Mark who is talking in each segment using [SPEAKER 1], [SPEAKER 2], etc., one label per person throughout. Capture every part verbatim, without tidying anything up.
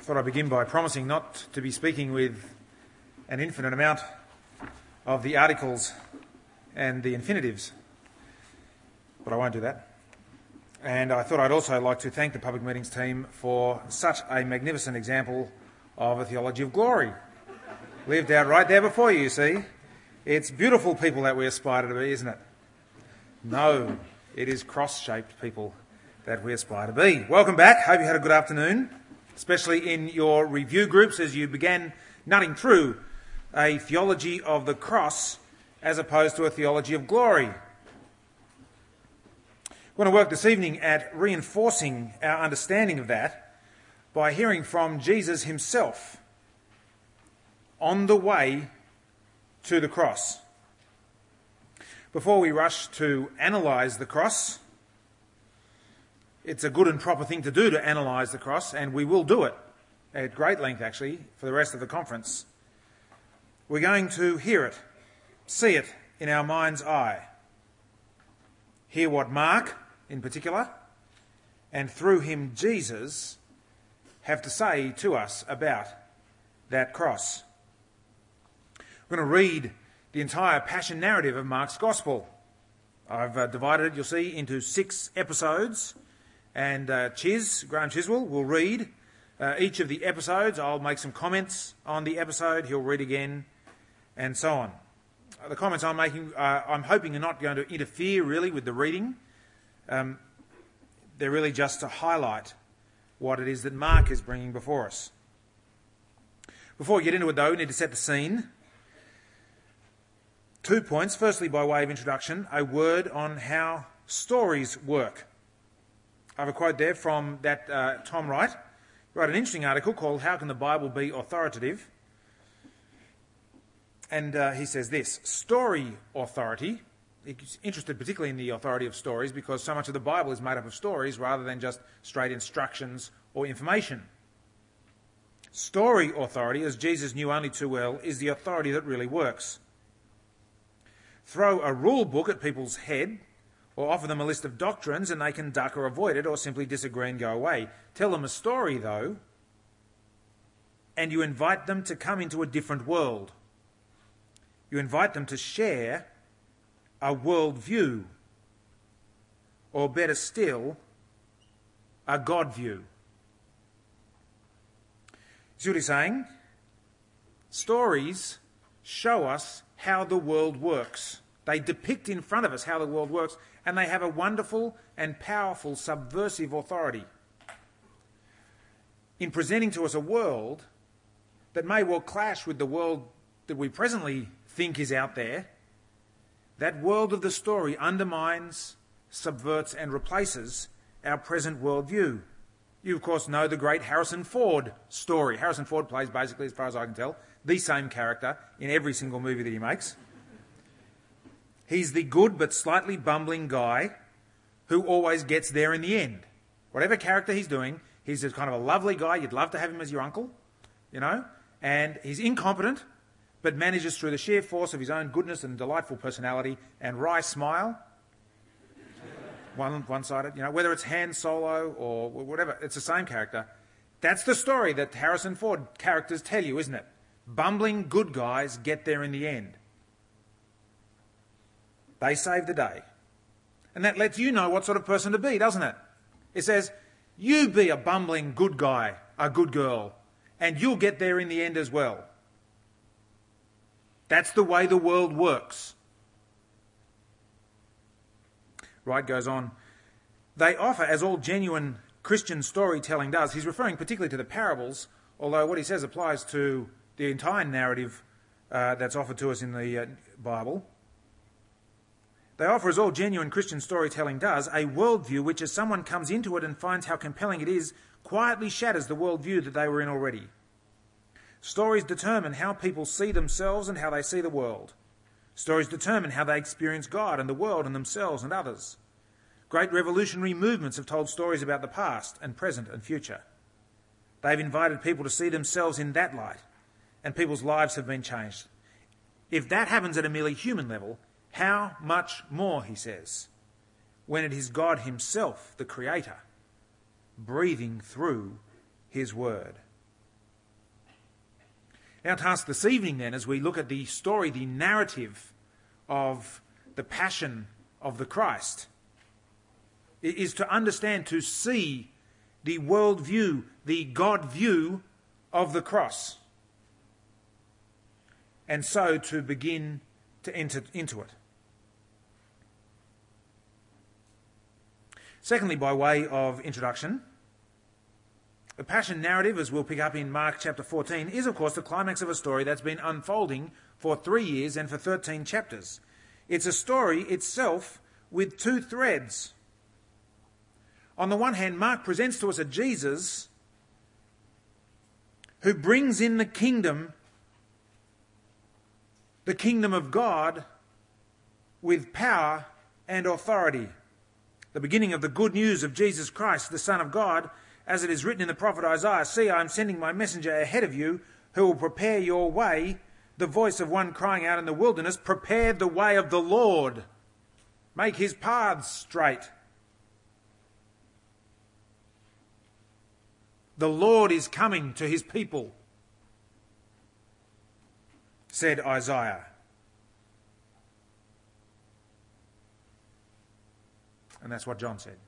[SPEAKER 1] thought I'd begin by promising not to be speaking with an infinite amount of the articles and the infinitives, but I won't do that. And I thought I'd also like to thank the Public Meetings team for such a magnificent example of a theology of glory. Lived out right there before you, you see. It's beautiful people that we aspire to be, isn't it? No, it is cross-shaped people that we aspire to be. Welcome back. Hope you had a good afternoon, especially in your review groups as you began nutting through a theology of the cross as opposed to a theology of glory. We're going to work this evening at reinforcing our understanding of that by hearing from Jesus himself on the way to the cross. Before we rush to analyse the cross, it's a good and proper thing to do to analyse the cross, and we will do it at great length actually for the rest of the conference. We're going to hear it, see it in our mind's eye, hear what Mark in particular, and through him Jesus, have to say to us about that cross. We're going to read the entire passion narrative of Mark's Gospel. I've uh, divided it, you'll see, into six episodes, and uh, Chiz, Graham Chiswell, will read uh, each of the episodes. I'll make some comments on the episode, he'll read again, and so on. Uh, the comments I'm making, uh, I'm hoping are not going to interfere really with the reading. Um, they're really just to highlight what it is that Mark is bringing before us. Before we get into it though, we need to set the scene. Two points. Firstly, by way of introduction, a word on how stories work. I have a quote there from that uh, Tom Wright. He wrote an interesting article called How Can the Bible Be Authoritative? And uh, he says this: story authority. He's interested particularly in the authority of stories because so much of the Bible is made up of stories rather than just straight instructions or information. Story authority, as Jesus knew only too well, is the authority that really works. Throw a rule book at people's head or offer them a list of doctrines and they can duck or avoid it or simply disagree and go away. Tell them a story, though, and you invite them to come into a different world. You invite them to share a worldview, or better still, a God view. See what he's saying? Stories show us how the world works. They depict in front of us how the world works, and they have a wonderful and powerful subversive authority in presenting to us a world that may well clash with the world that we presently think is out there. That world of the story undermines, subverts and replaces our present worldview. You, of course, know the great Harrison Ford story. Harrison Ford plays, basically, as far as I can tell, the same character in every single movie that he makes. He's the good but slightly bumbling guy who always gets there in the end. Whatever character he's doing, he's just kind of a lovely guy. You'd love to have him as your uncle, you know, and he's incompetent, but manages through the sheer force of his own goodness and delightful personality and wry smile, one, one-sided, you know, whether it's Han Solo or whatever, it's the same character. That's the story that Harrison Ford characters tell you, isn't it? Bumbling good guys get there in the end. They save the day. And that lets you know what sort of person to be, doesn't it? It says, you be a bumbling good guy, a good girl, and you'll get there in the end as well. That's the way the world works. Wright goes on, they offer, as all genuine Christian storytelling does, he's referring particularly to the parables, although what he says applies to the entire narrative uh, that's offered to us in the uh, Bible. They offer, as all genuine Christian storytelling does, a worldview which, as someone comes into it and finds how compelling it is, quietly shatters the worldview that they were in already. Stories determine how people see themselves and how they see the world. Stories determine how they experience God and the world and themselves and others. Great revolutionary movements have told stories about the past and present and future. They've invited people to see themselves in that light, and people's lives have been changed. If that happens at a merely human level, how much more, he says, when it is God himself, the Creator, breathing through his word. Our task this evening then, as we look at the story, the narrative of the passion of the Christ, is to understand, to see the world view, the God view of the cross, and so to begin to enter into it. Secondly, by way of introduction, the Passion narrative, as we'll pick up in Mark chapter fourteen, is of course the climax of a story that's been unfolding for three years and for thirteen chapters. It's a story itself with two threads. On the one hand, Mark presents to us a Jesus who brings in the kingdom, the kingdom of God, with power and authority. The beginning of the good news of Jesus Christ, the Son of God, as it is written in the prophet Isaiah, "See, I am sending my messenger ahead of you, who will prepare your way," the voice of one crying out in the wilderness, "Prepare the way of the Lord, make his paths straight." The Lord is coming to his people, said Isaiah. And that's what John said.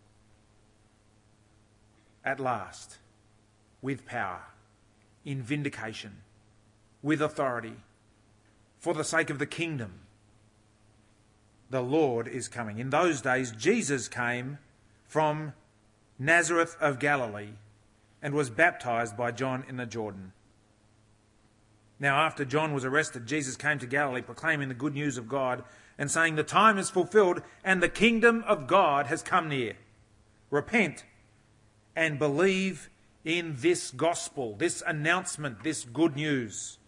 [SPEAKER 1] At last, with power, in vindication, with authority, for the sake of the kingdom, the Lord is coming. In those days, Jesus came from Nazareth of Galilee and was baptized by John in the Jordan. Now, after John was arrested, Jesus came to Galilee proclaiming the good news of God and saying, "The time is fulfilled and the kingdom of God has come near. Repent and believe in this gospel," this announcement, this good news.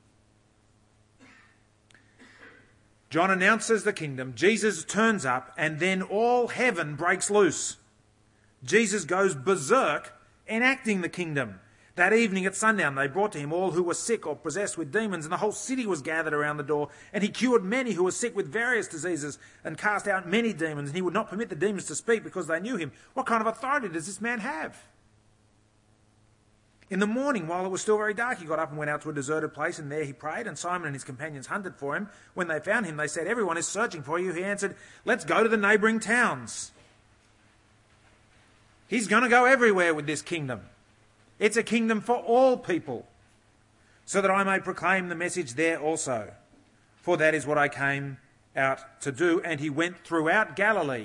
[SPEAKER 1] John announces the kingdom, Jesus turns up, and then all heaven breaks loose. Jesus goes berserk enacting the kingdom. That evening at sundown, they brought to him all who were sick or possessed with demons, and the whole city was gathered around the door. And he cured many who were sick with various diseases and cast out many demons. And he would not permit the demons to speak because they knew him. What kind of authority does this man have? In the morning, while it was still very dark, he got up and went out to a deserted place, and there he prayed. And Simon and his companions hunted for him. When they found him, they said, "Everyone is searching for you." He answered, "Let's go to the neighbouring towns." He's going to go everywhere with this kingdom. It's a kingdom for all people, so that I may proclaim the message there also. For that is what I came out to do. And he went throughout Galilee,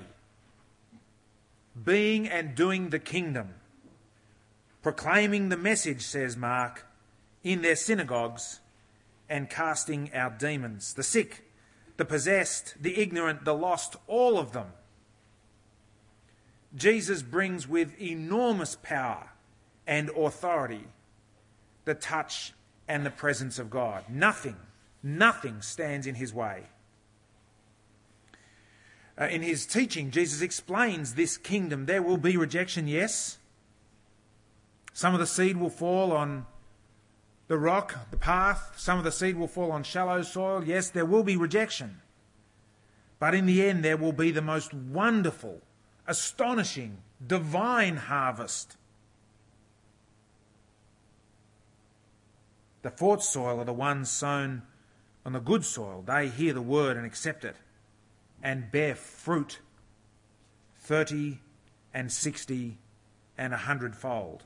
[SPEAKER 1] being and doing the kingdom, proclaiming the message, says Mark, in their synagogues and casting out demons. The sick, the possessed, the ignorant, the lost, all of them. Jesus brings with enormous power and authority the touch and the presence of God. Nothing, nothing stands in his way. Uh, in his teaching, Jesus explains this kingdom. There will be rejection, yes. Some of the seed will fall on the rock, the path. Some of the seed will fall on shallow soil. Yes, there will be rejection. But in the end, there will be the most wonderful, astonishing, divine harvest. The fourth soil are the ones sown on the good soil. They hear the word and accept it and bear fruit, thirty and sixty and a hundredfold.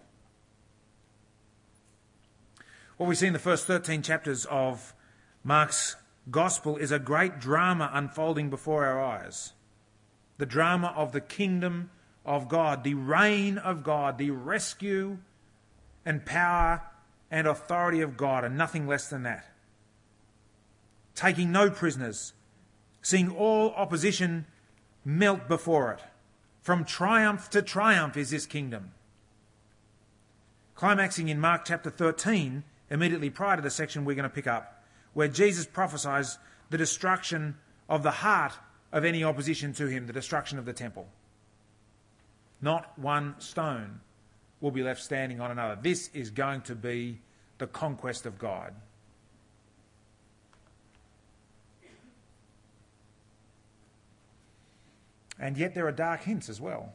[SPEAKER 1] What we see in the first thirteen chapters of Mark's Gospel is a great drama unfolding before our eyes. The drama of the kingdom of God, the reign of God, the rescue and power and authority of God, and nothing less than that. Taking no prisoners, seeing all opposition melt before it. From triumph to triumph is this kingdom. Climaxing in Mark chapter thirteen, immediately prior to the section we're going to pick up, where Jesus prophesies the destruction of the heart of any opposition to him, the destruction of the temple. Not one stone will be left standing on another. This is going to be the conquest of God. And yet there are dark hints as well.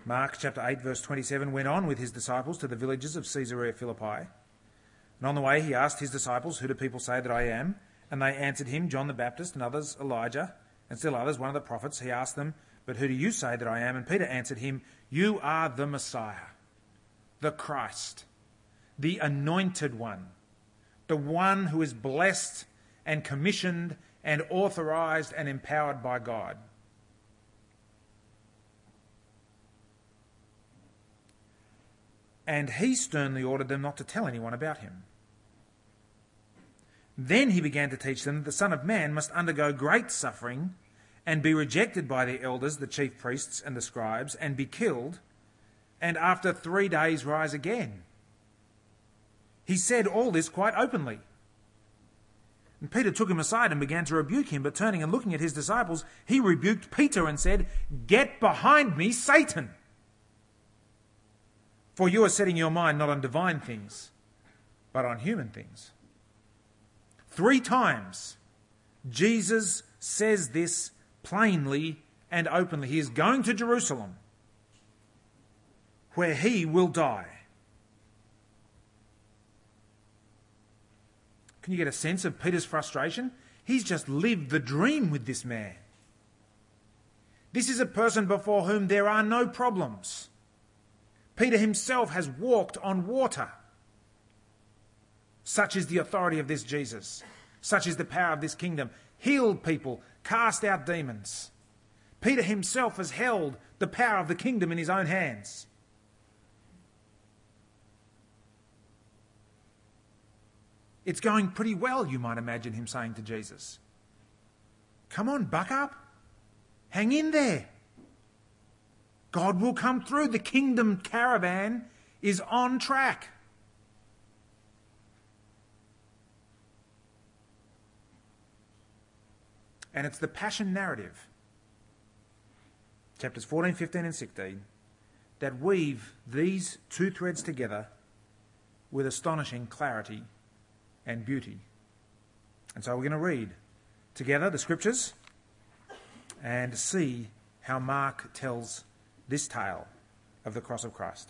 [SPEAKER 1] Mark chapter eight verse twenty-seven, went on with his disciples to the villages of Caesarea Philippi. And on the way he asked his disciples, who do people say that I am? And they answered him, John the Baptist, and others Elijah, and still others one of the prophets. He asked them, but who do you say that I am? And Peter answered him, you are the Messiah, the Christ, the anointed one, the one who is blessed and commissioned and authorized and empowered by God. And he sternly ordered them not to tell anyone about him. Then he began to teach them that the Son of Man must undergo great suffering and be rejected by the elders, the chief priests and the scribes, and be killed, and after three days rise again. He said all this quite openly. And Peter took him aside and began to rebuke him, but turning and looking at his disciples, he rebuked Peter and said, get behind me, Satan! For you are setting your mind not on divine things, but on human things. Three times, Jesus says this plainly and openly. He is going to Jerusalem, where he will die. Can you get a sense of Peter's frustration? He's just lived the dream with this man. This is a person before whom there are no problems. Peter himself has walked on water. Such is the authority of this Jesus. Such is the power of this kingdom. Healed people, cast out demons. Peter himself has held the power of the kingdom in his own hands. It's going pretty well, you might imagine him saying to Jesus. Come on, buck up. Hang in there. God will come through. The kingdom caravan is on track. And it's the Passion narrative, chapters fourteen, fifteen and sixteen, that weave these two threads together with astonishing clarity and beauty. And so we're going to read together the scriptures and see how Mark tells this tale of the cross of Christ.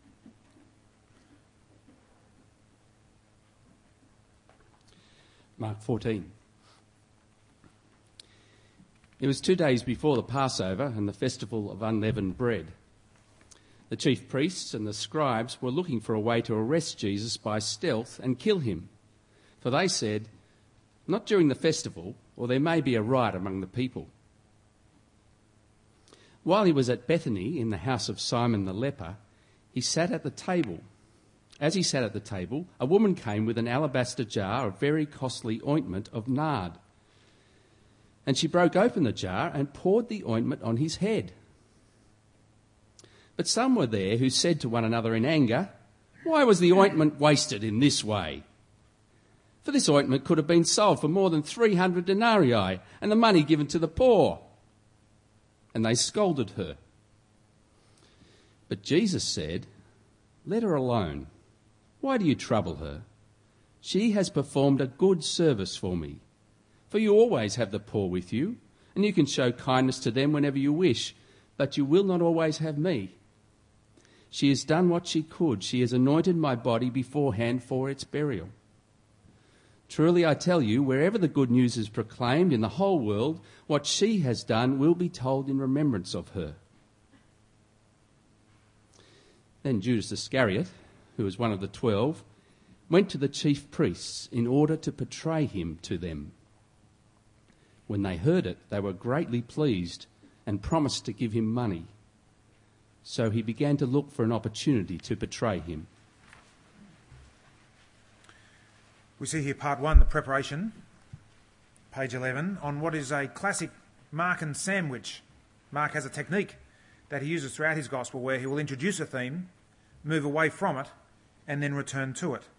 [SPEAKER 2] Mark fourteen. It was two days before the Passover and the festival of unleavened bread. The chief priests and the scribes were looking for a way to arrest Jesus by stealth and kill him. For they said, not during the festival, or there may be a riot among the people. While he was at Bethany in the house of Simon the leper, he sat at the table. As he sat at the table, a woman came with an alabaster jar of very costly ointment of nard. And she broke open the jar and poured the ointment on his head. But some were there who said to one another in anger, why was the ointment wasted in this way? For this ointment could have been sold for more than three hundred denarii and the money given to the poor. And they scolded her. But Jesus said, let her alone. Why do you trouble her? She has performed a good service for me. For you always have the poor with you, and you can show kindness to them whenever you wish, but you will not always have me. She has done what she could. She has anointed my body beforehand for its burial. Truly I tell you, wherever the good news is proclaimed in the whole world, what she has done will be told in remembrance of her. Then Judas Iscariot, who was one of the twelve, went to the chief priests in order to betray him to them. When they heard it, they were greatly pleased and promised to give him money. So he began to look for an opportunity to betray him.
[SPEAKER 1] We see here part one, the preparation, page eleven, on what is a classic Markan sandwich. Mark has a technique that he uses throughout his gospel where he will introduce a theme, move away from it, and then return to it.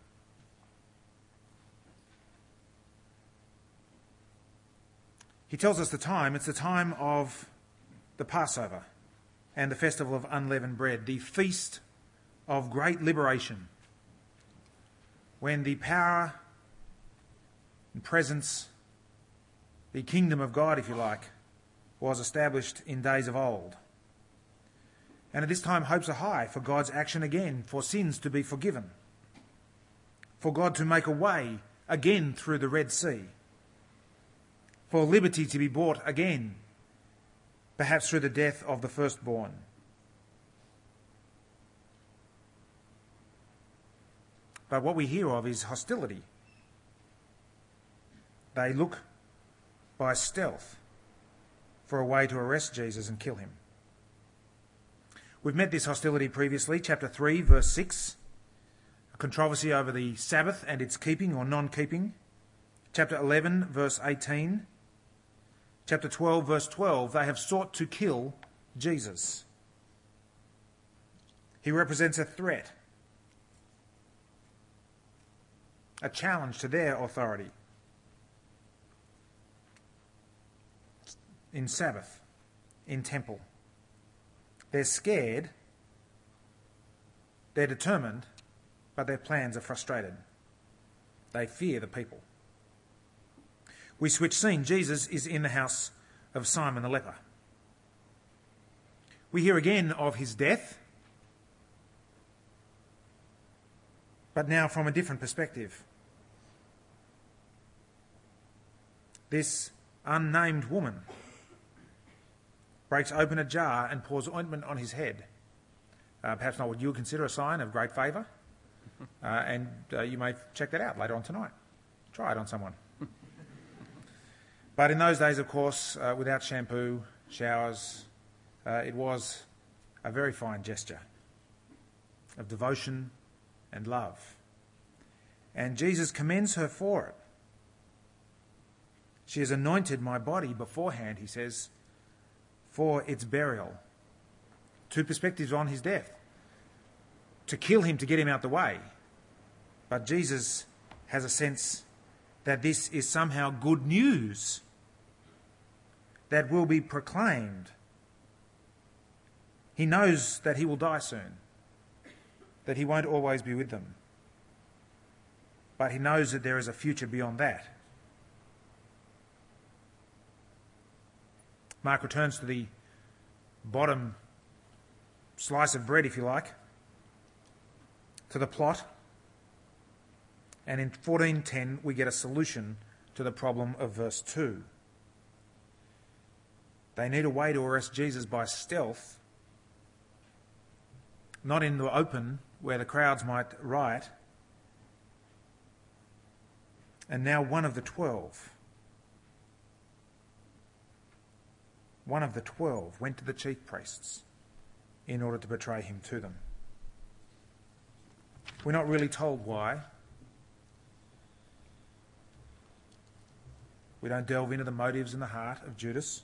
[SPEAKER 1] He tells us the time. It's the time of the Passover and the festival of unleavened bread, the feast of great liberation, when the power and presence, the kingdom of God, if you like, was established in days of old. And at this time, hopes are high for God's action again, for sins to be forgiven, for God to make a way again through the Red Sea, for liberty to be bought again, perhaps through the death of the firstborn. But what we hear of is hostility. They look by stealth for a way to arrest Jesus and kill him. We've met this hostility previously, chapter three, verse six, a controversy over the Sabbath and its keeping or non-keeping. Chapter eleven, verse eighteen. Chapter twelve, verse twelve, they have sought to kill Jesus. He represents a threat, a challenge to their authority in Sabbath, in temple. They're scared, they're determined, but their plans are frustrated. They fear the people. We switch scene. Jesus is in the house of Simon the leper. We hear again of his death, but now from a different perspective. This unnamed woman breaks open a jar and pours ointment on his head. Uh, perhaps not what you would consider a sign of great favour. Uh, and uh, you may check that out later on tonight. Try it on someone. But in those days, of course, uh, without shampoo, showers, uh, it was a very fine gesture of devotion and love. And Jesus commends her for it. She has anointed my body beforehand, he says, for its burial. Two perspectives on his death. To kill him, to get him out the way. But Jesus has a sense that this is somehow good news that will be proclaimed. He knows that he will die soon, that he won't always be with them. But he knows that there is a future beyond that. Mark returns to the bottom slice of bread, if you like, to the plot. And in fourteen ten, we get a solution to the problem of verse two. They need a way to arrest Jesus by stealth, not in the open where the crowds might riot. And now one of the twelve, one of the twelve went to the chief priests in order to betray him to them. We're not really told why. We don't delve into the motives and the heart of Judas.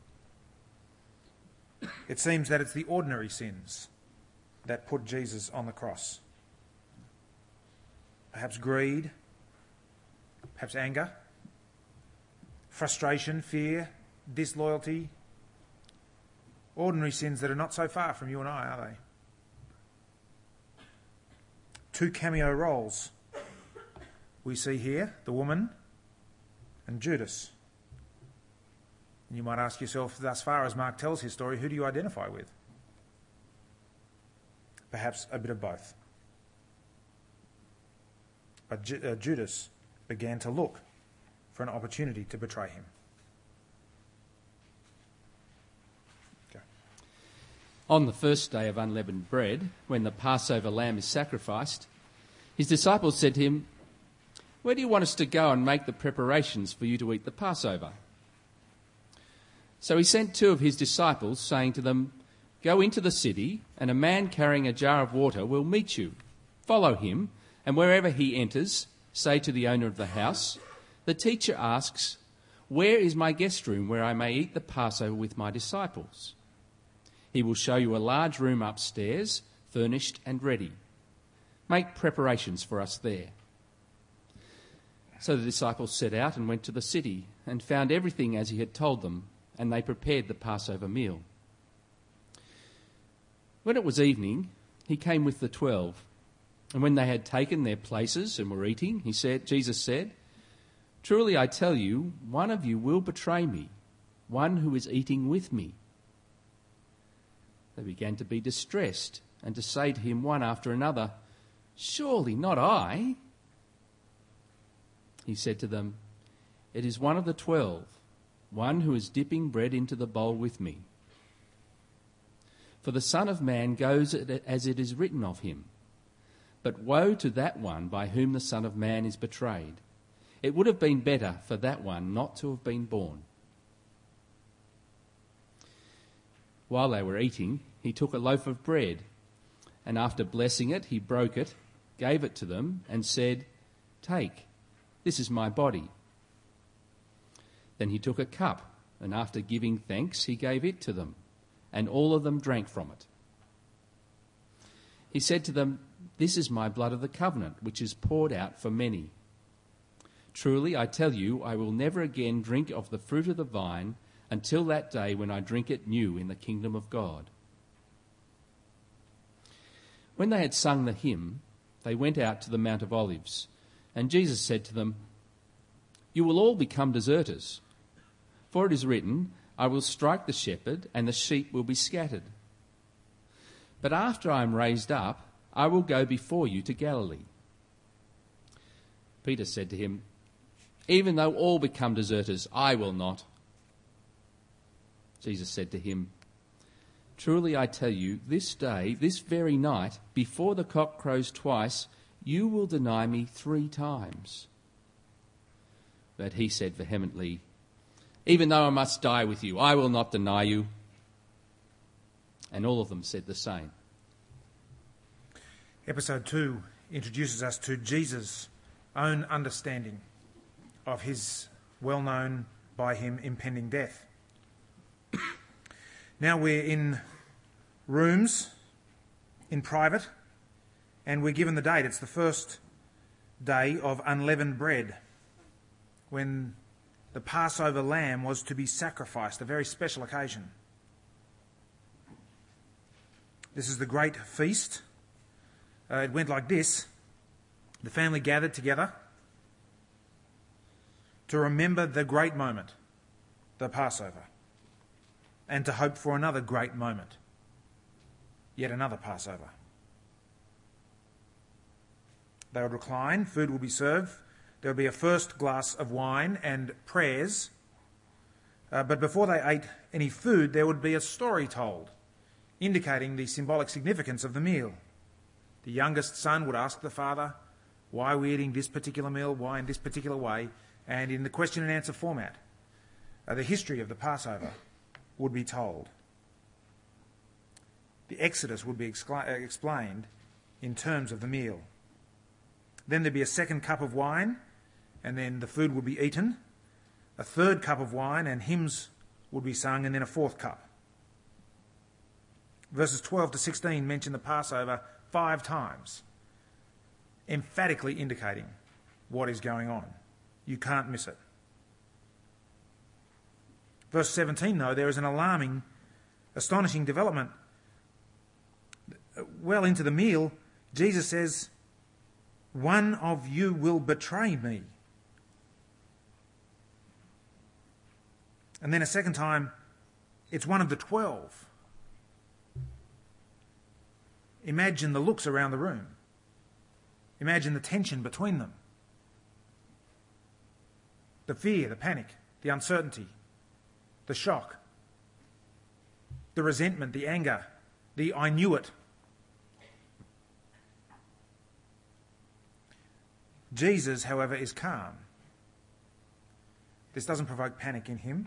[SPEAKER 1] It seems that it's the ordinary sins that put Jesus on the cross. Perhaps greed, perhaps anger, frustration, fear, disloyalty. Ordinary sins that are not so far from you and I, are they? Two cameo roles we see here, the woman and Judas. And you might ask yourself, thus far as Mark tells his story, who do you identify with? Perhaps a bit of both. But Ju- uh, Judas began to look for an opportunity to betray him. Okay.
[SPEAKER 2] On the first day of unleavened bread, when the Passover lamb is sacrificed, his disciples said to him, "Where do you want us to go and make the preparations for you to eat the Passover?" So he sent two of his disciples, saying to them, "Go into the city, and a man carrying a jar of water will meet you. Follow him, and wherever he enters, say to the owner of the house, 'The teacher asks, where is my guest room where I may eat the Passover with my disciples?' He will show you a large room upstairs, furnished and ready. Make preparations for us there." So the disciples set out and went to the city, and found everything as he had told them, and they prepared the Passover meal. When it was evening, he came with the twelve, and when they had taken their places and were eating, he said, Jesus said, "Truly I tell you, one of you will betray me, one who is eating with me." They began to be distressed and to say to him one after another, "Surely not I." He said to them, "It is one of the twelve, one who is dipping bread into the bowl with me. For the Son of Man goes as it is written of him. But woe to that one by whom the Son of Man is betrayed. It would have been better for that one not to have been born." While they were eating, he took a loaf of bread, and after blessing it, he broke it, gave it to them, and said, "Take, this is my body." Then he took a cup, and after giving thanks, he gave it to them, and all of them drank from it. He said to them, "This is my blood of the covenant, which is poured out for many. Truly, I tell you, I will never again drink of the fruit of the vine until that day when I drink it new in the kingdom of God." When they had sung the hymn, they went out to the Mount of Olives, and Jesus said to them, "You will all become deserters, for it is written, 'I will strike the shepherd, and the sheep will be scattered.' But after I am raised up, I will go before you to Galilee." Peter said to him, "Even though all become deserters, I will not." Jesus said to him, "Truly I tell you, this day, this very night, before the cock crows twice, you will deny me three times." But he said vehemently, "Even though I must die with you, I will not deny you." And all of them said the same.
[SPEAKER 1] Episode two introduces us to Jesus' own understanding of his well-known by him impending death. Now we're in rooms, in private, and we're given the date. It's the first day of unleavened bread, when the Passover lamb was to be sacrificed, a very special occasion. This is the great feast. Uh, it went like this. The family gathered together to remember the great moment, the Passover, and to hope for another great moment, yet another Passover. They would recline, food will be served, there would be a first glass of wine and prayers, uh, but before they ate any food, there would be a story told, indicating the symbolic significance of the meal. The youngest son would ask the father, "Why are we eating this particular meal? Why in this particular way?" And in the question and answer format, uh, the history of the Passover would be told. The Exodus would be excla- explained in terms of the meal. Then there'd be a second cup of wine, and then the food would be eaten. A third cup of wine, and hymns would be sung, and then a fourth cup. Verses twelve to sixteen mention the Passover five times, emphatically indicating what is going on. You can't miss it. Verse seventeen, though, there is an alarming, astonishing development. Well into the meal, Jesus says, "One of you will betray me." And then a second time, it's one of the twelve. Imagine the looks around the room. Imagine the tension between them. The fear, the panic, the uncertainty, the shock, the resentment, the anger, the "I knew it." Jesus, however, is calm. This doesn't provoke panic in him.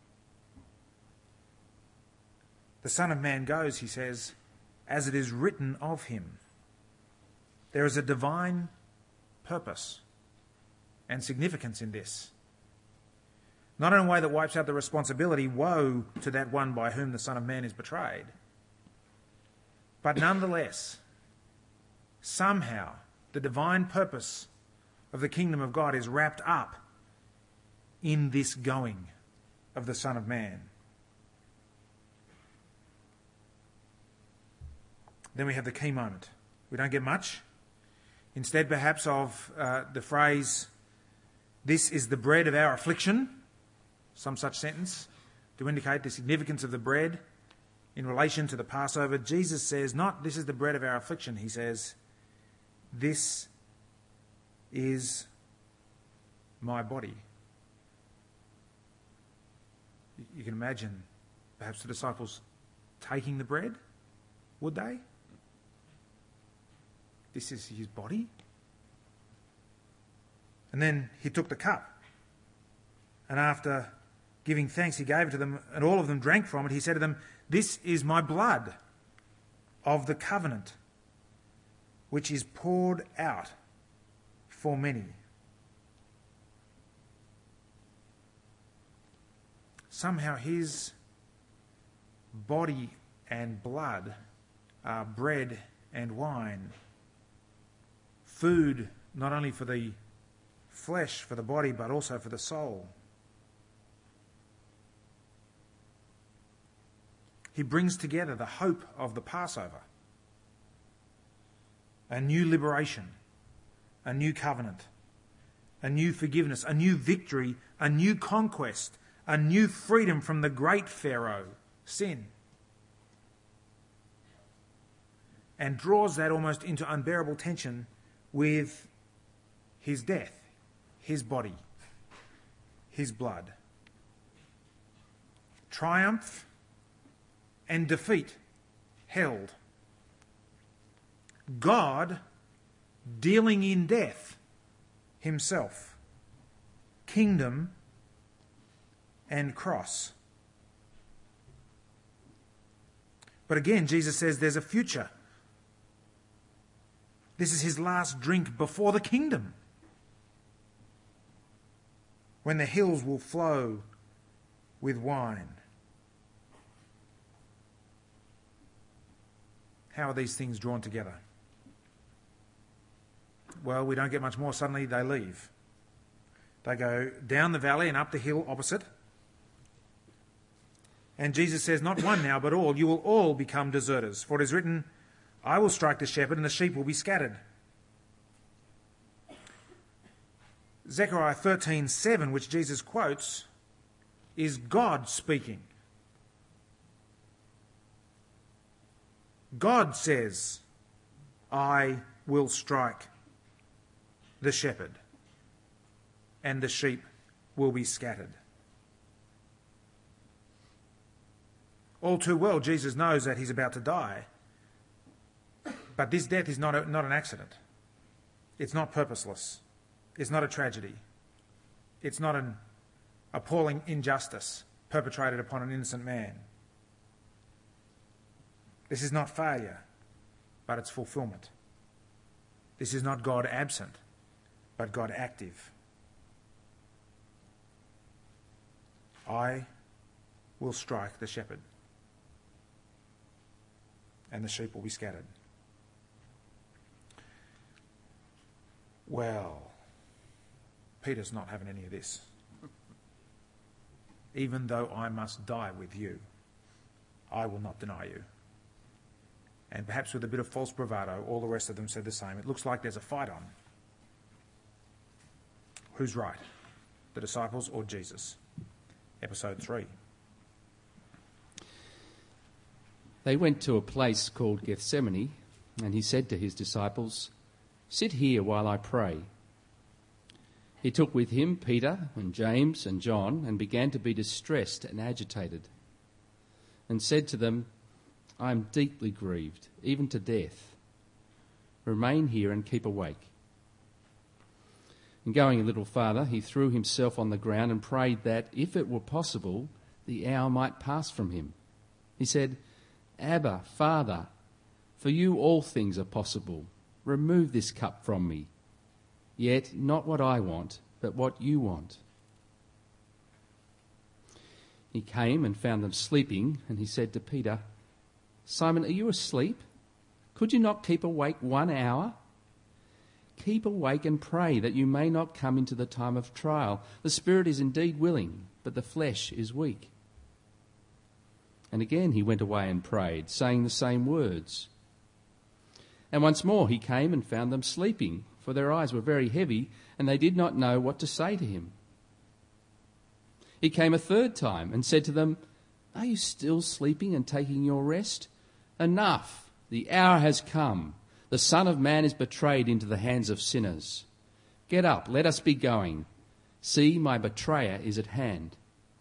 [SPEAKER 1] The Son of Man goes, he says, as it is written of him. There is a divine purpose and significance in this. Not in a way that wipes out the responsibility, woe to that one by whom the Son of Man is betrayed, but nonetheless, somehow the divine purpose of the kingdom of God is wrapped up in this going of the Son of Man. Then we have the key moment. We don't get much. Instead, perhaps, of uh, the phrase, "This is the bread of our affliction," some such sentence to indicate the significance of the bread, in relation to the Passover, Jesus says, not this is the bread of our affliction, he says, this is my body. You can imagine perhaps the disciples taking the bread, would they? This is his body. And then he took the cup, and after giving thanks, he gave it to them, and all of them drank from it. He said to them, this is my blood of the covenant, which is poured out for many. Somehow his body and blood are bread and wine, food not only for the flesh, for the body, but also for the soul. He brings together the hope of the Passover, a new liberation, a new covenant, a new forgiveness, a new victory, a new conquest, a new freedom from the great Pharaoh, sin, and draws that almost into unbearable tension with his death, his body, his blood. Triumph and defeat held. God dealing in death himself. Kingdom and cross. But again, Jesus says there's a future. This is his last drink before the kingdom, when the hills will flow with wine. How are these things drawn together? Well, we don't get much more. Suddenly they leave. They go down the valley and up the hill opposite. And Jesus says, not one now, but all. You will all become deserters. For it is written, I will strike the shepherd and the sheep will be scattered. Zechariah thirteen seven, which Jesus quotes, is God speaking. God says, I will strike the shepherd and the sheep will be scattered. All too well, Jesus knows that he's about to die. But this death is not, a, not an accident. It's not purposeless. It's not a tragedy. It's not an appalling injustice perpetrated upon an innocent man. This is not failure, but it's fulfillment. This is not God absent, but God active. I will strike the shepherd, and the sheep will be scattered. Well, Peter's not having any of this. Even though I must die with you, I will not deny you. And perhaps with a bit of false bravado, all the rest of them said the same. It looks like there's a fight on. Who's right? The disciples or Jesus? Episode three.
[SPEAKER 2] They went to a place called Gethsemane, and he said to his disciples, sit here while I pray. He took with him Peter and James and John and began to be distressed and agitated, and said to them, I am deeply grieved, even to death. Remain here and keep awake. And going a little farther, he threw himself on the ground and prayed that, if it were possible, the hour might pass from him. He said, Abba, Father, for you all things are possible. Remove this cup from me. Yet not what I want, but what you want. He came and found them sleeping, and he said to Peter, Simon, are you asleep? Could you not keep awake one hour? Keep awake and pray that you may not come into the time of trial. The spirit is indeed willing, but the flesh is weak. And again he went away and prayed, saying the same words. And once more he came and found them sleeping, for their eyes were very heavy, and they did not know what to say to him. He came a third time and said to them, Are you still sleeping and taking your rest? Enough! The hour has come. The Son of Man is betrayed into the hands of sinners. Get up, let us be going. See, my betrayer is at hand.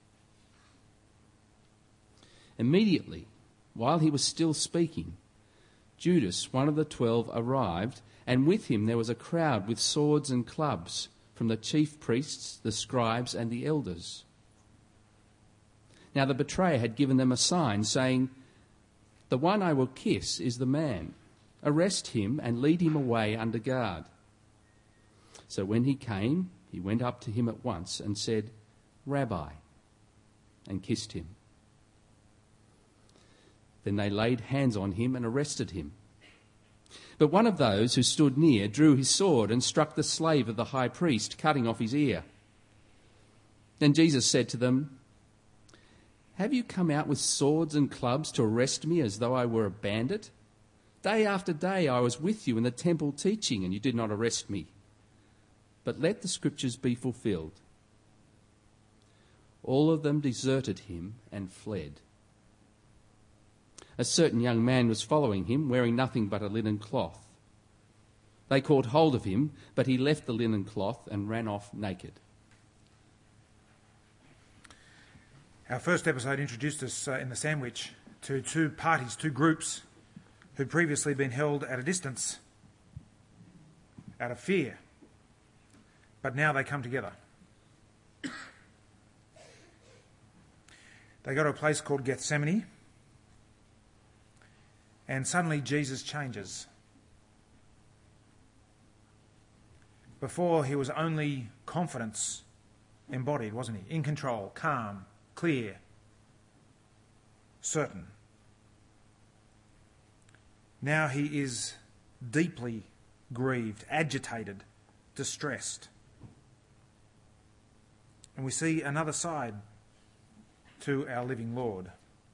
[SPEAKER 2] Immediately, while he was still speaking, Judas, one of the twelve, arrived, and with him there was a crowd with swords and clubs from the chief priests, the scribes, and the elders. Now the betrayer had given them a sign, saying, "The one I will kiss is the man. Arrest him and lead him away under guard." So when he came, he went up to him at once and said, "Rabbi," and kissed him. Then they laid hands on him and arrested him. But one of those who stood near drew his sword and struck the slave of the high priest, cutting off his ear. Then Jesus said to them, "Have you come out with swords and clubs to arrest me as though I were a bandit? Day after day I was with you in the temple teaching, and you did not arrest me. But let the scriptures be fulfilled." All of them deserted him and fled. A certain young man was following him, wearing nothing but a linen cloth. They caught hold of him, but he left the linen cloth and ran off naked.
[SPEAKER 1] Our first episode introduced us uh, in the sandwich to two parties, two groups who'd previously been held at a distance out of fear. But now they come together. They go to a place called Gethsemane, and suddenly Jesus changes. Before, he was only confidence embodied, wasn't he? In control, calm, clear, certain. Now he is deeply grieved, agitated, distressed. And we see another side to our living Lord.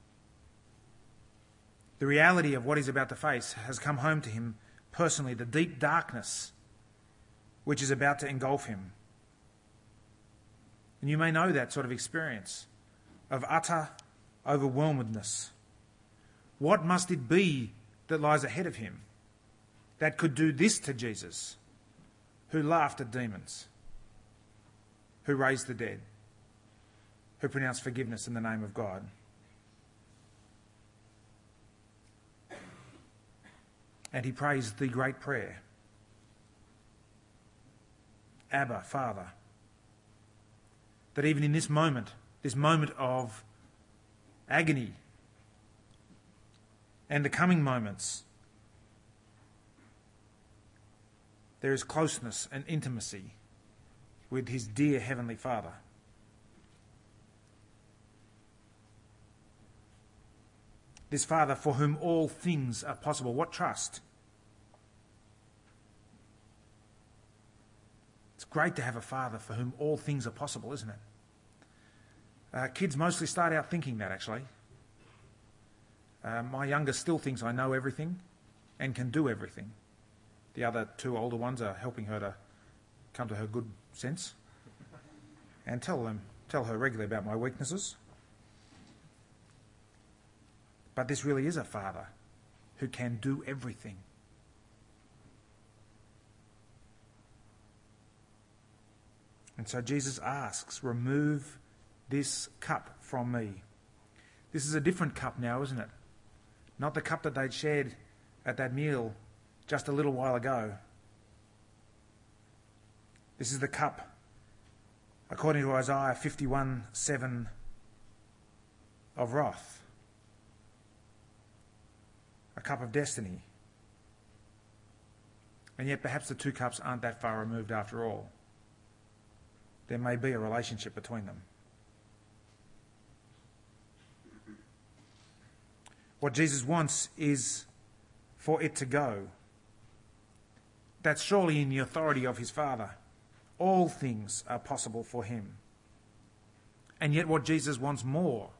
[SPEAKER 1] The reality of what he's about to face has come home to him personally, the deep darkness which is about to engulf him. And you may know that sort of experience of utter overwhelmedness. What must it be that lies ahead of him that could do this to Jesus, who laughed at demons, who raised the dead, who pronounced forgiveness in the name of God? And he prays the great prayer, Abba, Father. That even in this moment, this moment of agony and the coming moments, there is closeness and intimacy with his dear Heavenly Father. This Father for whom all things are possible. What trust! It's great to have a Father for whom all things are possible, isn't it? Uh, kids mostly start out thinking that, actually. Uh, my youngest still thinks I know everything and can do everything. The other two older ones are helping her to come to her good sense and tell them, tell her regularly about my weaknesses. But this really is a Father who can do everything. And so Jesus asks, "Remove this cup from me." This is a different cup now, isn't it? Not the cup that they'd shared at that meal just a little while ago. This is the cup, according to Isaiah fifty-one seven, of wrath. A cup of destiny. And yet perhaps the two cups aren't that far removed after all. There may be a relationship between them. What Jesus wants is for it to go. That's surely in the authority of his Father. All things are possible for him. And yet what Jesus wants more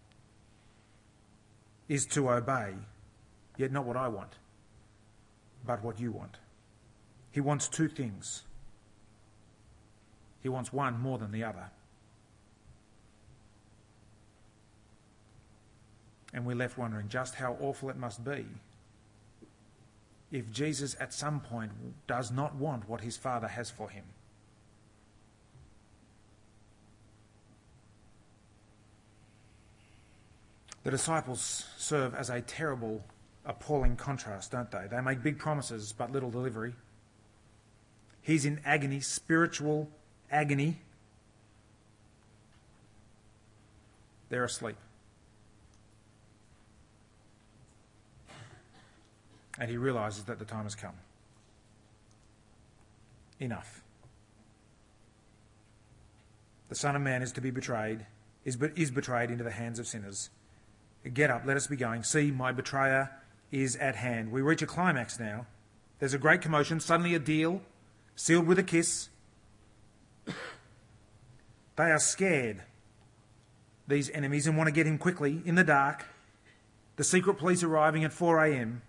[SPEAKER 1] is to obey, yet not what I want, but what you want. He wants two things. He wants one more than the other. And we're left wondering just how awful it must be if Jesus at some point does not want what his Father has for him. The disciples serve as a terrible, appalling contrast, don't they? They make big promises but little delivery. He's in agony, spiritual agony. They're asleep. And he realises that the time has come. Enough. The Son of Man is to be betrayed, is, is betrayed into the hands of sinners. Get up, let us be going. See, my betrayer is at hand. We reach a climax now. There's a great commotion, suddenly a deal, sealed with a kiss. They are scared, these enemies, and want to get him quickly, in the dark. The secret police arriving at four a.m.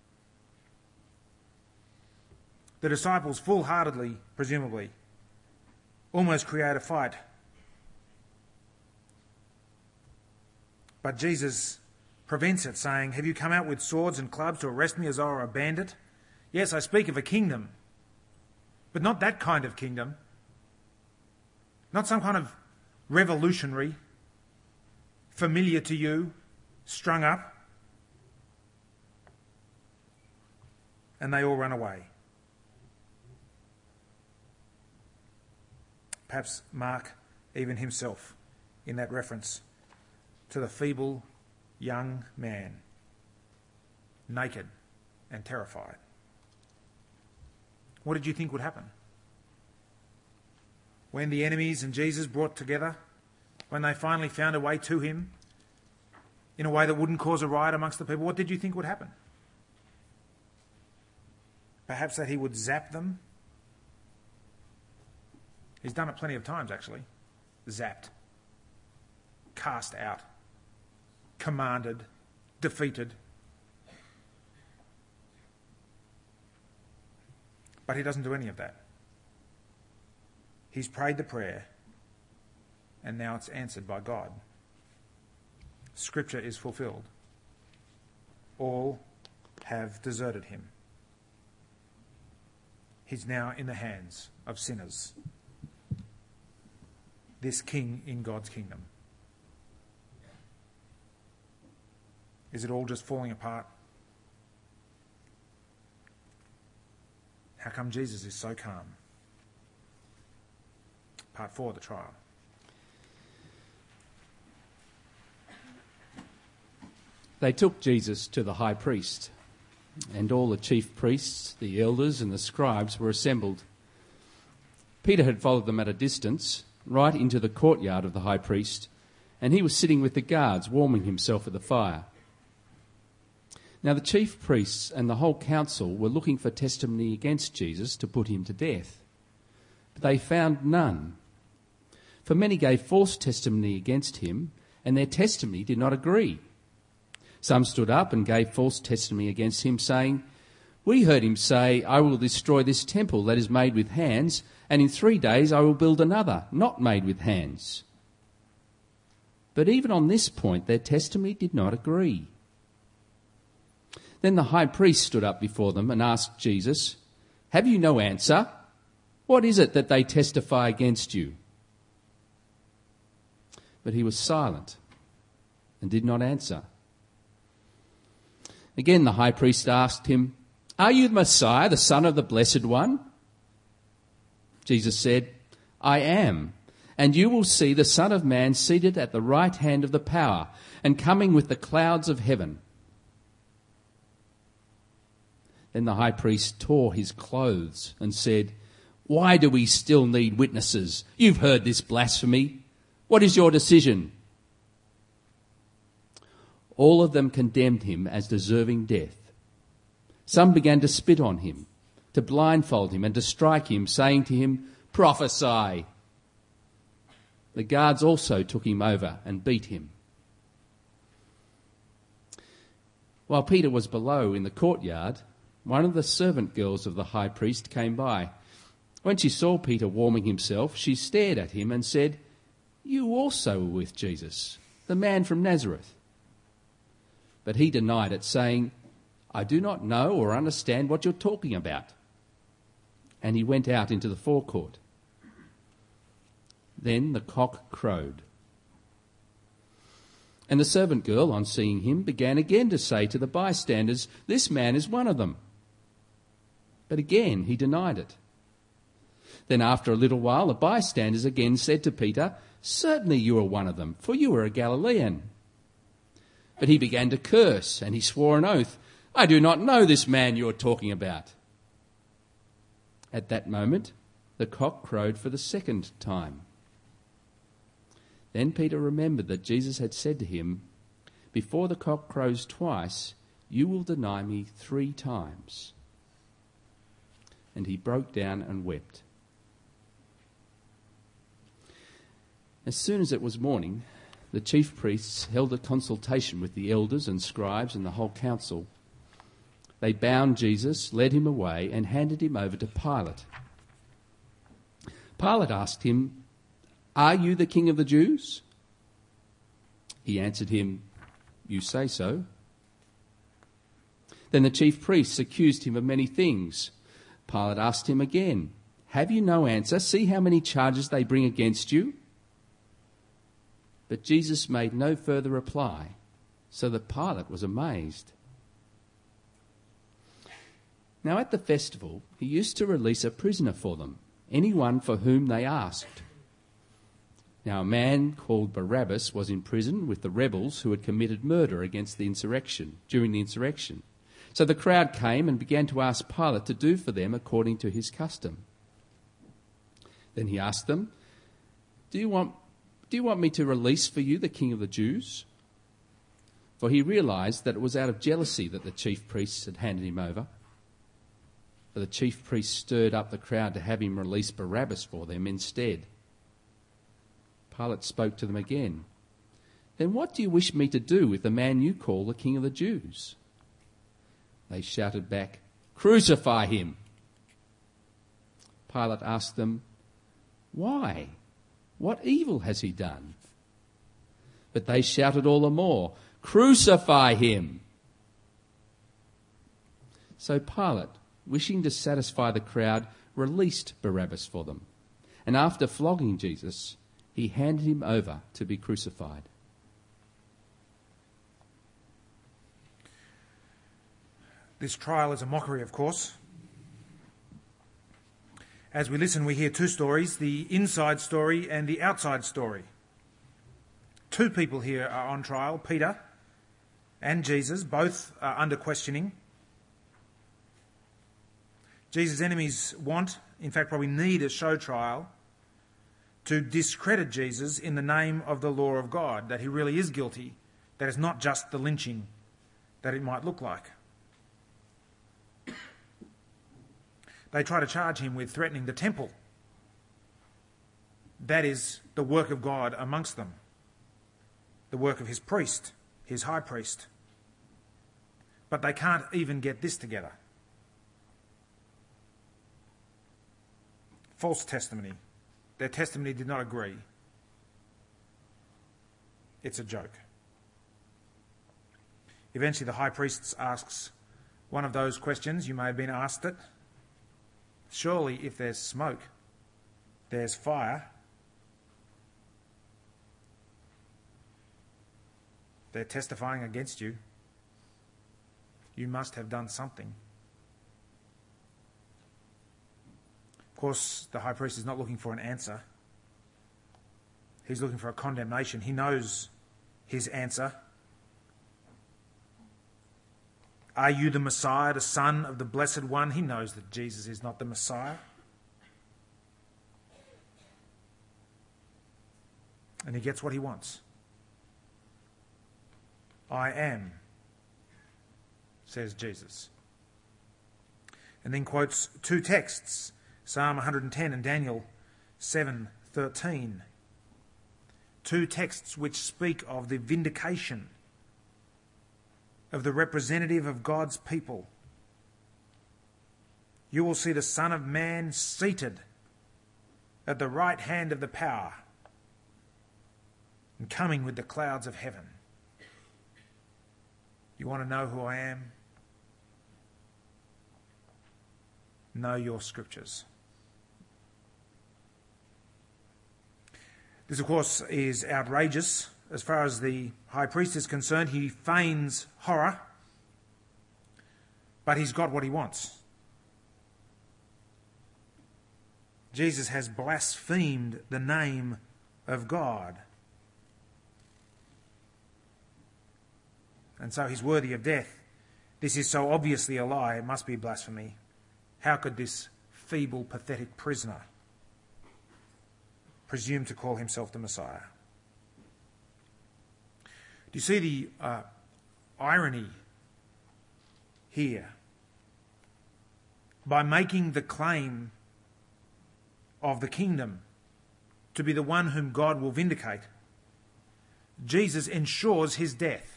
[SPEAKER 1] The disciples, full-heartedly, presumably, almost create a fight. But Jesus prevents it, saying, have you come out with swords and clubs to arrest me as though I were a bandit? Yes, I speak of a kingdom, but not that kind of kingdom. Not some kind of revolutionary, familiar to you, strung up. And they all run away. Perhaps Mark, even himself, in that reference to the feeble young man, naked and terrified. What did you think would happen? When the enemies and Jesus brought together, when they finally found a way to him, in a way that wouldn't cause a riot amongst the people, what did you think would happen? Perhaps that he would zap them. He's done it plenty of times, actually. Zapped. Cast out. Commanded. Defeated. But he doesn't do any of that. He's prayed the prayer, and now it's answered by God. Scripture is fulfilled. All have deserted him. He's now in the hands of sinners. This king in God's kingdom. Is it all just falling apart? How come Jesus is so calm? Part four of the trial.
[SPEAKER 2] They took Jesus to the high priest, and all the chief priests, the elders and the scribes were assembled. Peter had followed them at a distance, right into the courtyard of the high priest, and he was sitting with the guards, warming himself at the fire. Now the chief priests and the whole council were looking for testimony against Jesus to put him to death, but they found none. For many gave false testimony against him, and their testimony did not agree. Some stood up and gave false testimony against him, saying, we heard him say, I will destroy this temple that is made with hands, and in three days I will build another, not made with hands. But even on this point their testimony did not agree. Then the high priest stood up before them and asked Jesus, have you no answer? What is it that they testify against you? But he was silent and did not answer. Again the high priest asked him, are you the Messiah, the Son of the Blessed One? Jesus said, I am, and you will see the Son of Man seated at the right hand of the power and coming with the clouds of heaven. Then the high priest tore his clothes and said, why do we still need witnesses? You've heard this blasphemy. What is your decision? All of them condemned him as deserving death. Some began to spit on him, to blindfold him and to strike him, saying to him, prophesy. The guards also took him over and beat him. While Peter was below in the courtyard, one of the servant girls of the high priest came by. When she saw Peter warming himself, she stared at him and said, you also were with Jesus, the man from Nazareth. But he denied it, saying, "I do not know or understand what you're talking about." And he went out into the forecourt. Then the cock crowed. And the servant girl, on seeing him, began again to say to the bystanders, "This man is one of them." But again he denied it. Then after a little while the bystanders again said to Peter, "Certainly you are one of them, for you are a Galilean." But he began to curse, and he swore an oath, "I do not know this man you are talking about." At that moment the cock crowed for the second time. Then Peter remembered that Jesus had said to him, "Before the cock crows twice, you will deny me three times." And he broke down and wept. As soon as it was morning, the chief priests held a consultation with the elders and scribes and the whole council. They bound Jesus, led him away, and handed him over to Pilate. Pilate asked him, "Are you the king of the Jews?" He answered him, "You say so." Then the chief priests accused him of many things. Pilate asked him again, "Have you no answer? See how many charges they bring against you." But Jesus made no further reply, so that Pilate was amazed. Now at the festival, he used to release a prisoner for them, anyone for whom they asked. Now a man called Barabbas was in prison with the rebels who had committed murder against the insurrection, during the insurrection. So the crowd came and began to ask Pilate to do for them according to his custom. Then he asked them, Do you want, do you want me to release for you the king of the Jews?" For he realised that it was out of jealousy that the chief priests had handed him over. But the chief priests stirred up the crowd to have him release Barabbas for them instead. Pilate spoke to them again. "Then what do you wish me to do with the man you call the king of the Jews?" They shouted back, "Crucify him!" Pilate asked them, "Why? What evil has he done?" But they shouted all the more, "Crucify him!" So Pilate, wishing to satisfy the crowd, released Barabbas for them. And after flogging Jesus, he handed him over to be crucified.
[SPEAKER 1] This trial is a mockery, of course. As we listen, we hear two stories, the inside story and the outside story. Two people here are on trial, Peter and Jesus, both are under questioning. Jesus' enemies want, in fact probably need, a show trial to discredit Jesus in the name of the law of God, that he really is guilty, that it's not just the lynching that it might look like. They try to charge him with threatening the temple. That is the work of God amongst them, the work of his priest, his high priest. But they can't even get this together. False testimony. Their testimony did not agree. It's a joke. Eventually the high priest asks one of those questions. You may have been asked it. Surely if there's smoke, there's fire. They're testifying against you. You must have done something. Of course, the high priest is not looking for an answer. He's looking for a condemnation. He knows his answer. Are you the Messiah, the Son of the Blessed One? He knows that Jesus is not the Messiah. And he gets what he wants. I am, says Jesus. And then quotes two texts, Psalm one hundred ten and Daniel seven thirteen. Two texts which speak of the vindication of the representative of God's people. You will see the Son of Man seated at the right hand of the power and coming with the clouds of heaven. You want to know who I am? Know your scriptures. This, of course, is outrageous. As far as the high priest is concerned, he feigns horror, but he's got what he wants. Jesus has blasphemed the name of God. And so he's worthy of death. This is so obviously a lie, it must be blasphemy. How could this feeble, pathetic prisoner presume to call himself the Messiah? Do you see the uh, irony here? By making the claim of the kingdom to be the one whom God will vindicate, Jesus ensures his death.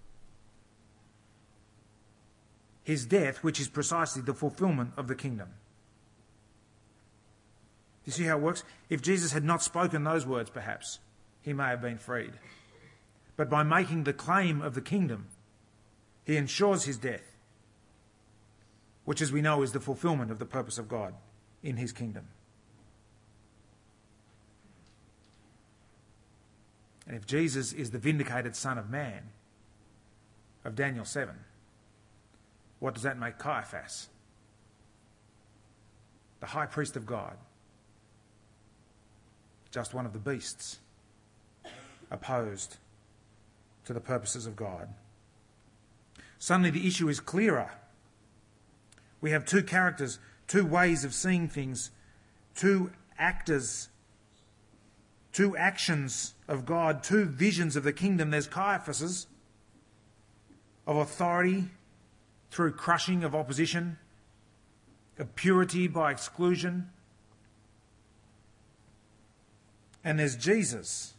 [SPEAKER 1] His death, which is precisely the fulfillment of the kingdom. You see how it works? If Jesus had not spoken those words, perhaps, he may have been freed. But by making the claim of the kingdom, he ensures his death, which, as we know, is the fulfillment of the purpose of God in his kingdom. And if Jesus is the vindicated Son of Man of Daniel seven, what does that make Caiaphas? The high priest of God. Just one of the beasts opposed to the purposes of God. Suddenly the issue is clearer. We have two characters, two ways of seeing things, two actors, two actions of God, two visions of the kingdom. There's Caiaphas's of authority through crushing of opposition, of purity by exclusion. And there's Jesus,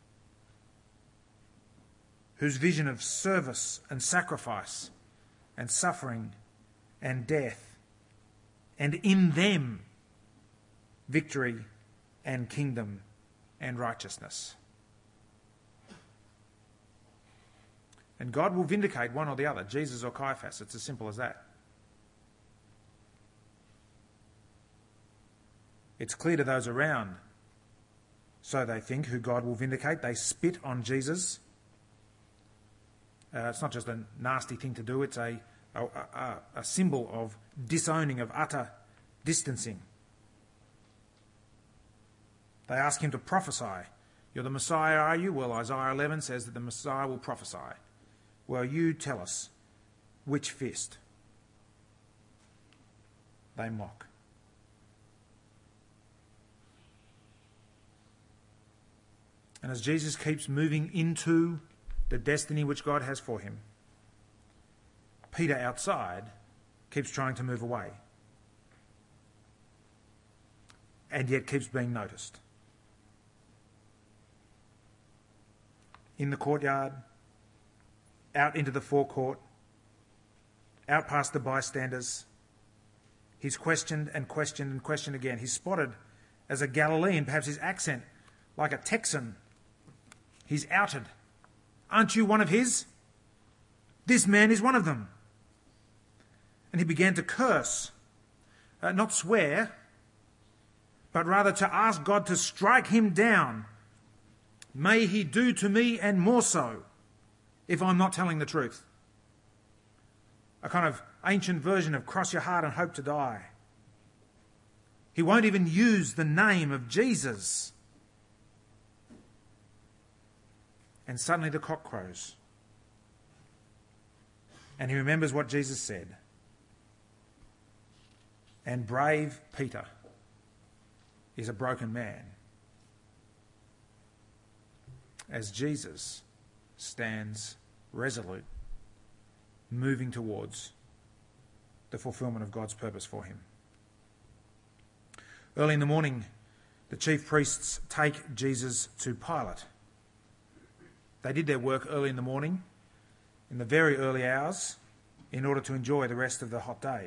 [SPEAKER 1] whose vision of service and sacrifice and suffering and death, and in them victory and kingdom and righteousness. And God will vindicate one or the other, Jesus or Caiaphas. It's as simple as that. It's clear to those around, so they think, who God will vindicate. They spit on Jesus. Uh, it's not just a nasty thing to do, it's a, a, a, a symbol of disowning, of utter distancing. They ask him to prophesy. You're the Messiah, are you? Well, Isaiah eleven says that the Messiah will prophesy. Well, you tell us, which fist? They mock. And as Jesus keeps moving into the destiny which God has for him, Peter outside keeps trying to move away, and yet keeps being noticed. In the courtyard, out into the forecourt, out past the bystanders, he's questioned and questioned and questioned again. He's spotted as a Galilean, perhaps his accent like a Texan. He's outed. Aren't you one of his? This man is one of them. And he began to curse, uh, not swear, but rather to ask God to strike him down. May he do to me and more so if I'm not telling the truth. A kind of ancient version of cross your heart and hope to die. He won't even use the name of Jesus. And suddenly the cock crows. And he remembers what Jesus said. And brave Peter is a broken man, as Jesus stands resolute, moving towards the fulfillment of God's purpose for him. Early in the morning, the chief priests take Jesus to Pilate. They did their work early in the morning, in the very early hours, in order to enjoy the rest of the hot day.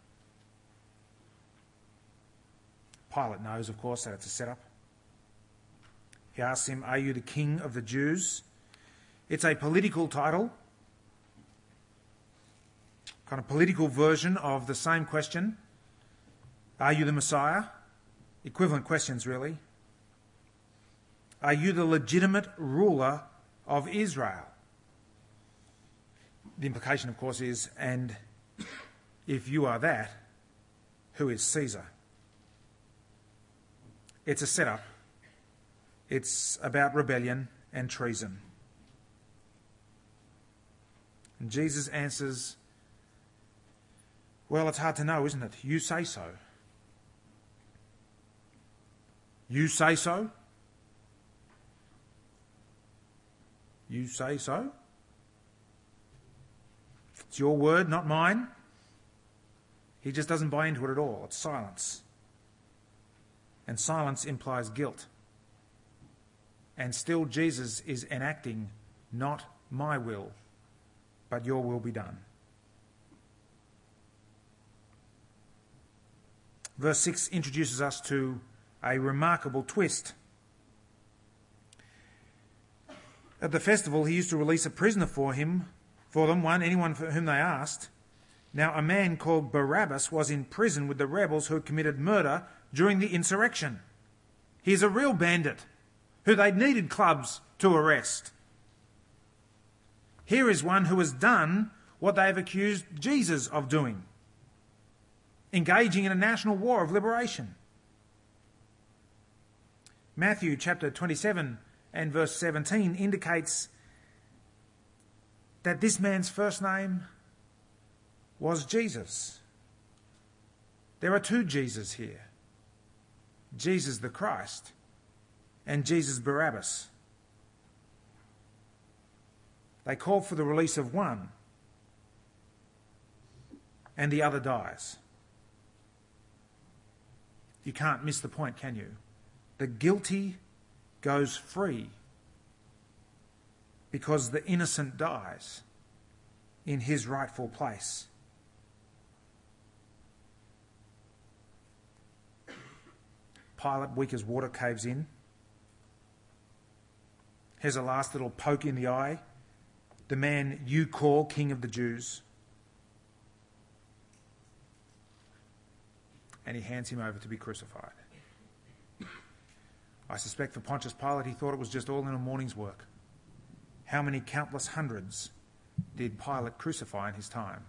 [SPEAKER 1] Pilate knows, of course, that it's a setup. He asks him, "Are you the king of the Jews?" It's a political title. kind of political version of the same question. Are you the Messiah? Equivalent questions, really. Are you the legitimate ruler of Israel? The implication, of course, is, and if you are that, who is Caesar? It's a setup. It's about rebellion and treason. And Jesus answers, well, it's hard to know, isn't it? You say so. You say so? You say so? It's your word, not mine. He just doesn't buy into it at all. It's silence. And silence implies guilt. And still Jesus is enacting, not my will, but your will be done. Verse six introduces us to a remarkable twist. At the festival, he used to release a prisoner for him, for them, one, anyone for whom they asked. Now, a man called Barabbas was in prison with the rebels who had committed murder during the insurrection. He's a real bandit who they'd needed clubs to arrest. Here is one who has done what they have accused Jesus of doing, engaging in a national war of liberation. Matthew chapter twenty-seven and verse seventeen indicates that this man's first name was Jesus. There are two Jesus here. Jesus the Christ and Jesus Barabbas. They call for the release of one and the other dies. You can't miss the point, can you? The guilty goes free because the innocent dies in his rightful place. Pilate, weak as water, caves in. Here's a last little poke in the eye. The man you call King of the Jews. And he hands him over to be crucified. I suspect for Pontius Pilate, he thought it was just all in a morning's work. How many countless hundreds did Pilate crucify in his time?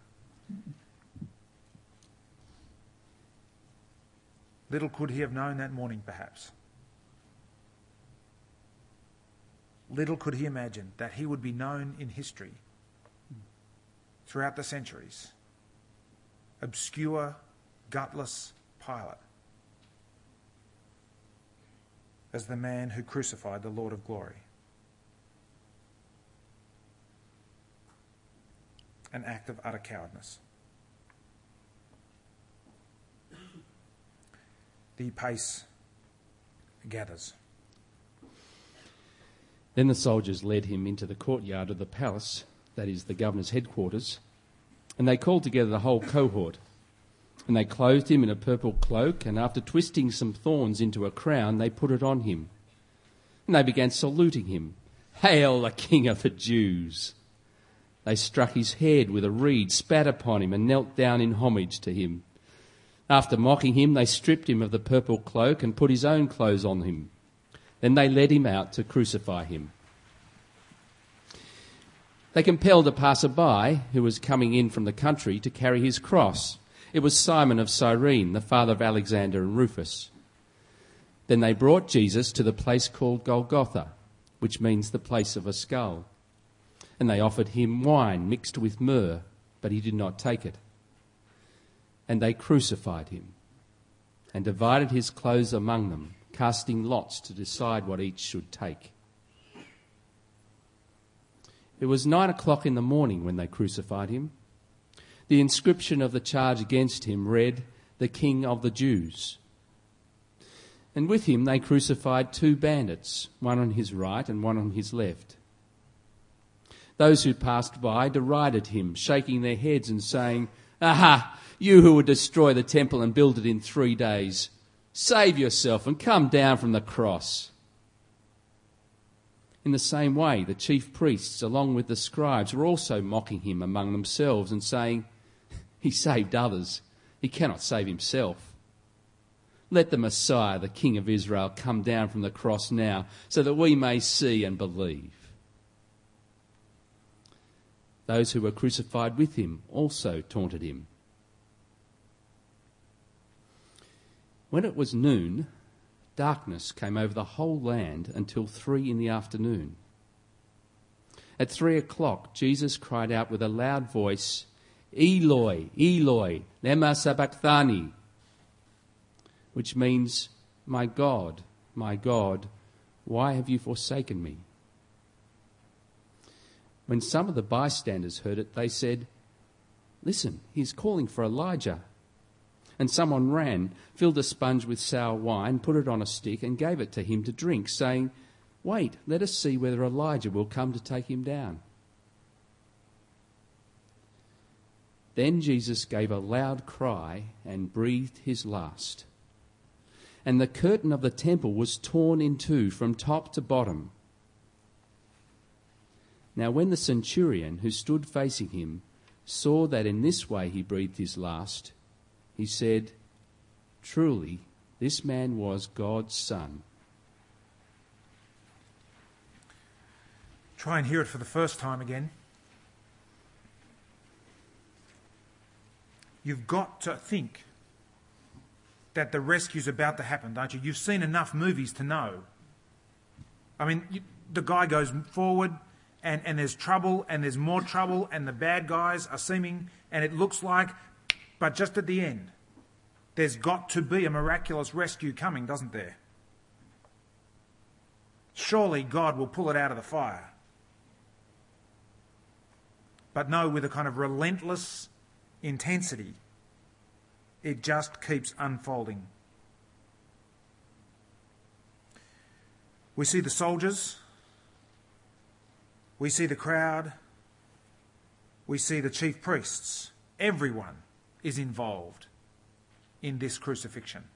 [SPEAKER 1] Little could he have known that morning, perhaps. Little could he imagine that he would be known in history throughout the centuries. Obscure, gutless Pilate as the man who crucified the Lord of glory. An act of utter cowardness. The pace gathers.
[SPEAKER 2] Then the soldiers led him into the courtyard of the palace, that is, the governor's headquarters, and they called together the whole cohort. And they clothed him in a purple cloak, and after twisting some thorns into a crown, they put it on him. And they began saluting him. "Hail, the King of the Jews!" They struck his head with a reed, spat upon him, and knelt down in homage to him. After mocking him, they stripped him of the purple cloak and put his own clothes on him. Then they led him out to crucify him. They compelled a passer-by who was coming in from the country to carry his cross. It was Simon of Cyrene, the father of Alexander and Rufus. Then they brought Jesus to the place called Golgotha, which means the place of a skull. And they offered him wine mixed with myrrh, but he did not take it. And they crucified him and divided his clothes among them, casting lots to decide what each should take. It was nine o'clock in the morning when they crucified him. The inscription of the charge against him read, "The King of the Jews." And with him they crucified two bandits, one on his right and one on his left. Those who passed by derided him, shaking their heads and saying, "Aha, you who would destroy the temple and build it in three days, save yourself and come down from the cross." In the same way, the chief priests, along with the scribes, were also mocking him among themselves and saying, He saved others. He cannot save himself. Let the Messiah, the King of Israel, come down from the cross now so that we may see and believe. Those who were crucified with him also taunted him. When it was noon, darkness came over the whole land until three in the afternoon. At three o'clock, Jesus cried out with a loud voice, "Eloi, Eloi, lema sabachthani," which means, "My God, my God, why have you forsaken me?" When some of the bystanders heard it, they said, "Listen, he's calling for Elijah." And someone ran, filled a sponge with sour wine, put it on a stick and gave it to him to drink, saying, "Wait, let us see whether Elijah will come to take him down." Then Jesus gave a loud cry and breathed his last. And the curtain of the temple was torn in two from top to bottom. Now when the centurion who stood facing him saw that in this way he breathed his last, he said, "Truly, this man was God's son."
[SPEAKER 1] Try and hear it for the first time again. You've got to think that the rescue's about to happen, don't you? You've seen enough movies to know. I mean, you, the guy goes forward and, and there's trouble and there's more trouble and the bad guys are seeming, and it looks like, but just at the end, there's got to be a miraculous rescue coming, doesn't there? Surely God will pull it out of the fire. But no, with a kind of relentless intensity, it just keeps unfolding. We see the soldiers, we see the crowd, we see the chief priests. Everyone is involved in this crucifixion.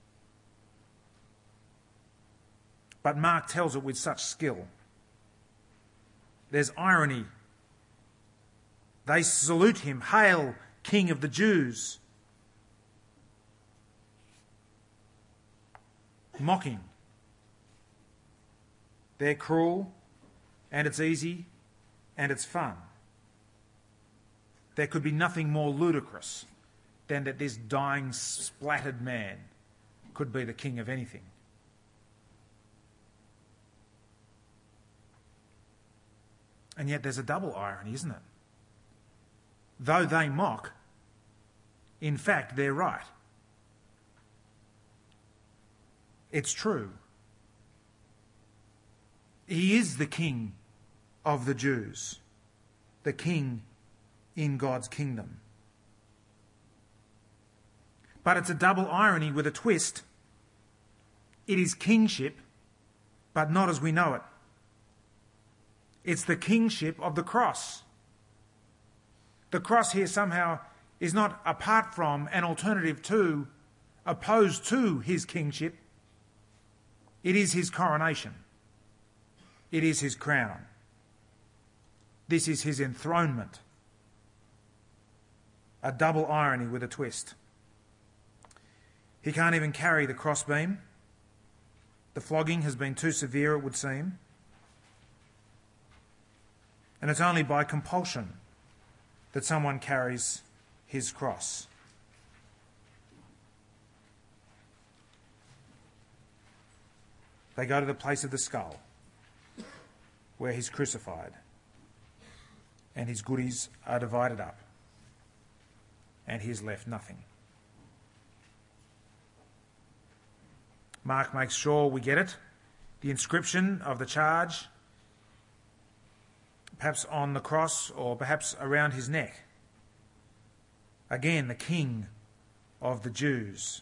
[SPEAKER 1] But Mark tells it with such skill. There's irony. They salute him, "Hail, King of the Jews." Mocking. They're cruel, and it's easy, and it's fun. There could be nothing more ludicrous than that this dying, splattered man could be the king of anything. And yet there's a double irony, isn't it? Though they mock, in fact, they're right. It's true. He is the King of the Jews, the King in God's kingdom. But it's a double irony with a twist. It is kingship, but not as we know it. It's the kingship of the cross. The cross here somehow is not apart from, an alternative to, opposed to his kingship. It is his coronation. It is his crown. This is his enthronement. A double irony with a twist. He can't even carry the crossbeam. The flogging has been too severe, it would seem. And it's only by compulsion that someone carries his cross. They go to the place of the skull, where he's crucified, and his goodies are divided up, and he is left nothing. Mark makes sure we get it. The inscription of the charge, perhaps on the cross or perhaps around his neck. Again, the King of the Jews.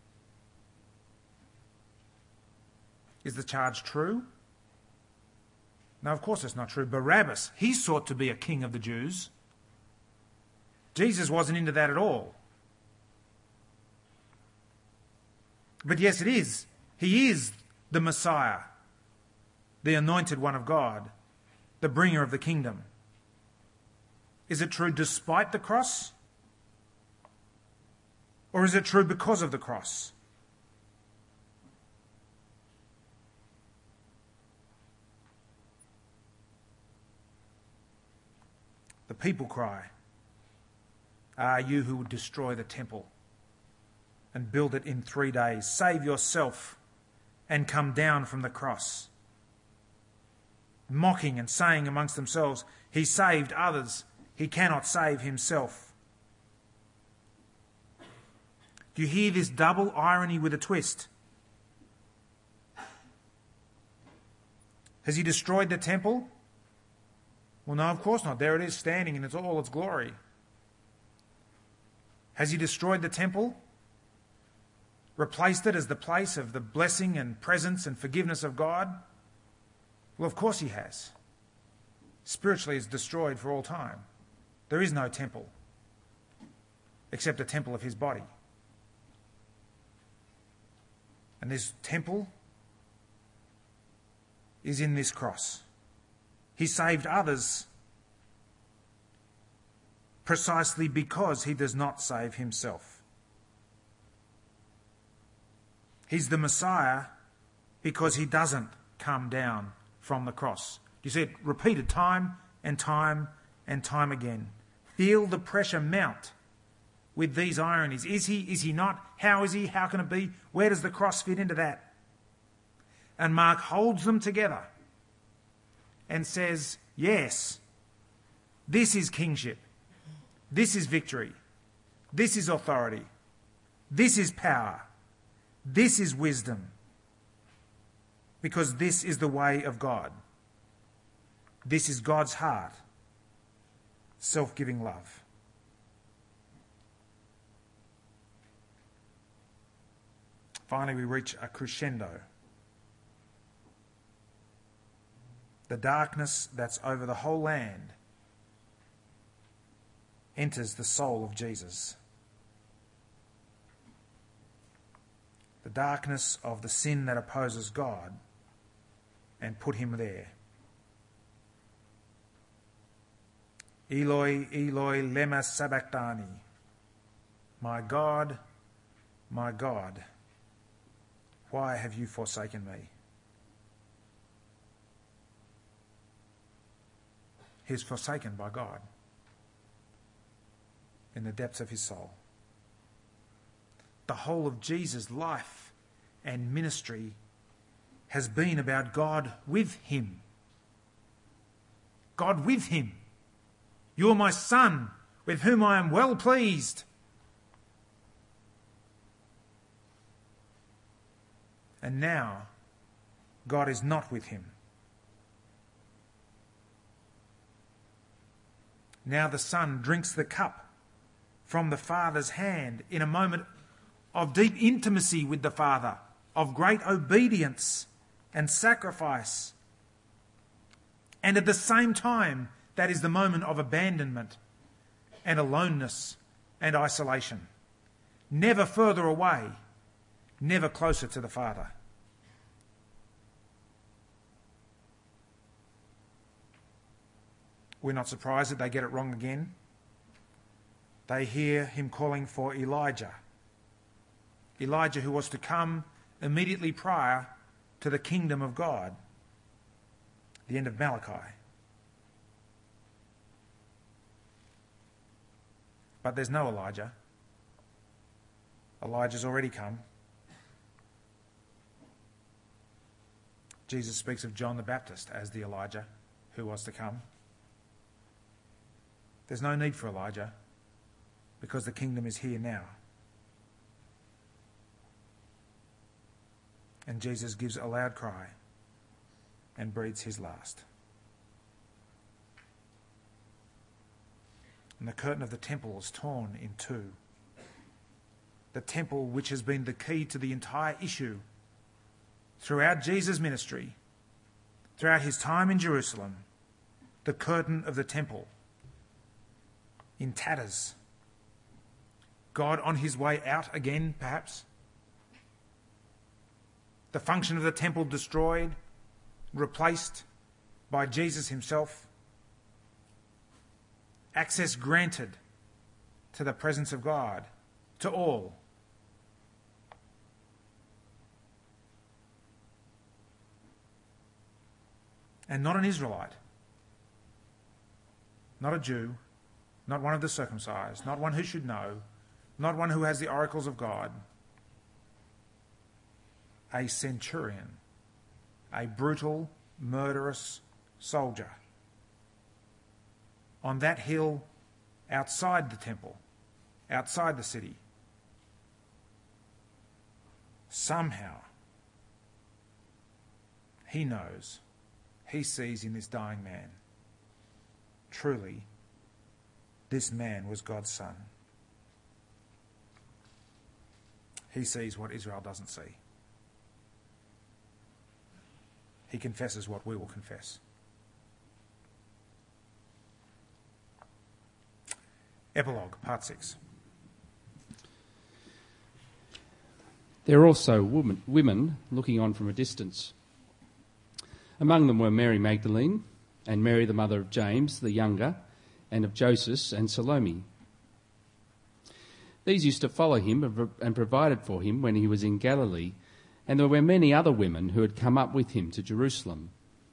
[SPEAKER 1] Is the charge true? No, of course it's not true. Barabbas, he sought to be a king of the Jews. Jesus wasn't into that at all. But yes, it is. He is the Messiah, the anointed one of God, the bringer of the kingdom. Is it true despite the cross? Or is it true because of the cross? The people cry, "Ah, you who would destroy the temple and build it in three days, save yourself and come down from the cross." Mocking and saying amongst themselves, "He saved others, he cannot save himself." Do you hear this double irony with a twist? Has he destroyed the temple? Well, no, of course not. There it is standing in its all its glory. Has he destroyed the temple? Replaced it as the place of the blessing and presence and forgiveness of God? Well, of course he has. Spiritually, it's destroyed for all time. There is no temple except a temple of his body. And this temple is in this cross. He saved others precisely because he does not save himself. He's the Messiah because he doesn't come down from the cross. You see it repeated time and time and time again. Feel the pressure mount with these ironies. Is he? Is he not? How is he? How can it be? Where does the cross fit into that? And Mark holds them together and says, yes, this is kingship. This is victory. This is authority. This is power. This is wisdom. Because this is the way of God. This is God's heart. Self-giving love. Finally, we reach a crescendo. The darkness that's over the whole land enters the soul of Jesus. The darkness of the sin that opposes God and put him there. Eloi, Eloi, lema sabachthani. My God, my God, why have you forsaken me? He is forsaken by God in the depths of his soul. The whole of Jesus' life and ministry has been about God with him. God with him. You are my Son, with whom I am well pleased. And now, God is not with him. Now the Son drinks the cup from the Father's hand in a moment of deep intimacy with the Father, of great obedience and sacrifice. And at the same time, that is the moment of abandonment and aloneness and isolation. Never further away, never closer to the Father. We're not surprised that they get it wrong again. They hear him calling for Elijah. Elijah, who was to come immediately prior to the kingdom of God, the end of Malachi. But there's no Elijah. Elijah's already come. Jesus speaks of John the Baptist as the Elijah who was to come. There's no need for Elijah because the kingdom is here now. And Jesus gives a loud cry and breathes his last. And the curtain of the temple is torn in two. The temple, which has been the key to the entire issue throughout Jesus' ministry, throughout his time in Jerusalem, the curtain of the temple in tatters. God on his way out again, perhaps. The function of the temple destroyed, replaced by Jesus himself. Access granted to the presence of God to all. And not an Israelite, not a Jew, not one of the circumcised, not one who should know, not one who has the oracles of God. A centurion, a brutal, murderous soldier on that hill outside the temple, outside the city. Somehow, he knows, he sees in this dying man, truly, this man was God's son. He sees what Israel doesn't see. He confesses what we will confess. Epilogue, part six.
[SPEAKER 2] There were also women, women looking on from a distance. Among them were Mary Magdalene and Mary the mother of James the younger and of Joseph and Salome. These used to follow him and provided for him when he was in Galilee, and there were many other women who had come up with him to Jerusalem.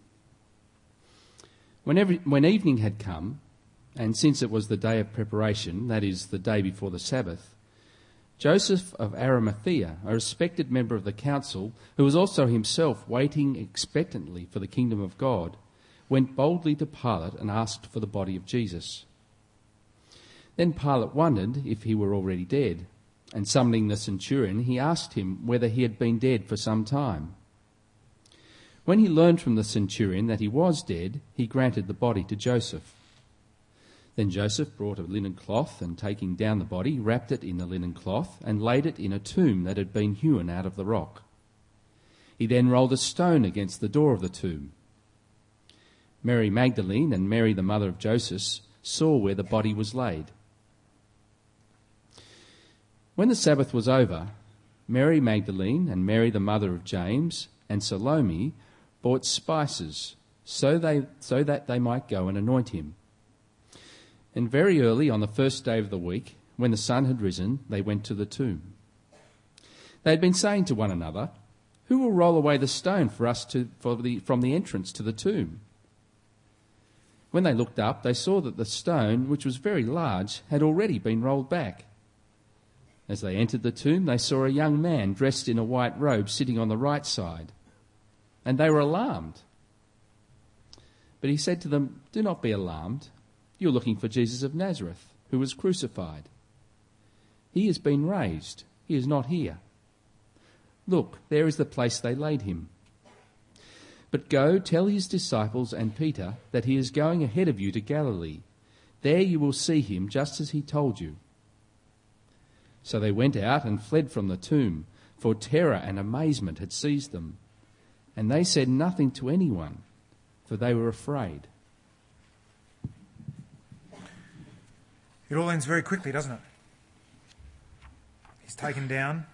[SPEAKER 2] When, every, when evening had come, and since it was the day of preparation, that is, the day before the Sabbath, Joseph of Arimathea, a respected member of the council, who was also himself waiting expectantly for the kingdom of God, went boldly to Pilate and asked for the body of Jesus. Then Pilate wondered if he were already dead, and summoning the centurion, he asked him whether he had been dead for some time. When he learned from the centurion that he was dead, he granted the body to Joseph. Then Joseph brought a linen cloth, and taking down the body, wrapped it in the linen cloth, and laid it in a tomb that had been hewn out of the rock. He then rolled a stone against the door of the tomb. Mary Magdalene and Mary the mother of Joseph saw where the body was laid. When the Sabbath was over, Mary Magdalene and Mary the mother of James and Salome bought spices so, they, so that they might go and anoint him. And very early on the first day of the week, when the sun had risen, they went to the tomb. They had been saying to one another, "Who will roll away the stone for us to, for the, from the entrance to the tomb?" When they looked up, they saw that the stone, which was very large, had already been rolled back. As they entered the tomb, they saw a young man dressed in a white robe sitting on the right side, and they were alarmed. But he said to them, "Do not be alarmed. You're looking for Jesus of Nazareth, who was crucified. He has been raised. He is not here. Look, there is the place they laid him. But go, tell his disciples and Peter that he is going ahead of you to Galilee. There you will see him just as he told you." So they went out and fled from the tomb, for terror and amazement had seized them. And they said nothing to anyone, for they were afraid.
[SPEAKER 1] It all ends very quickly, doesn't it? He's taken down,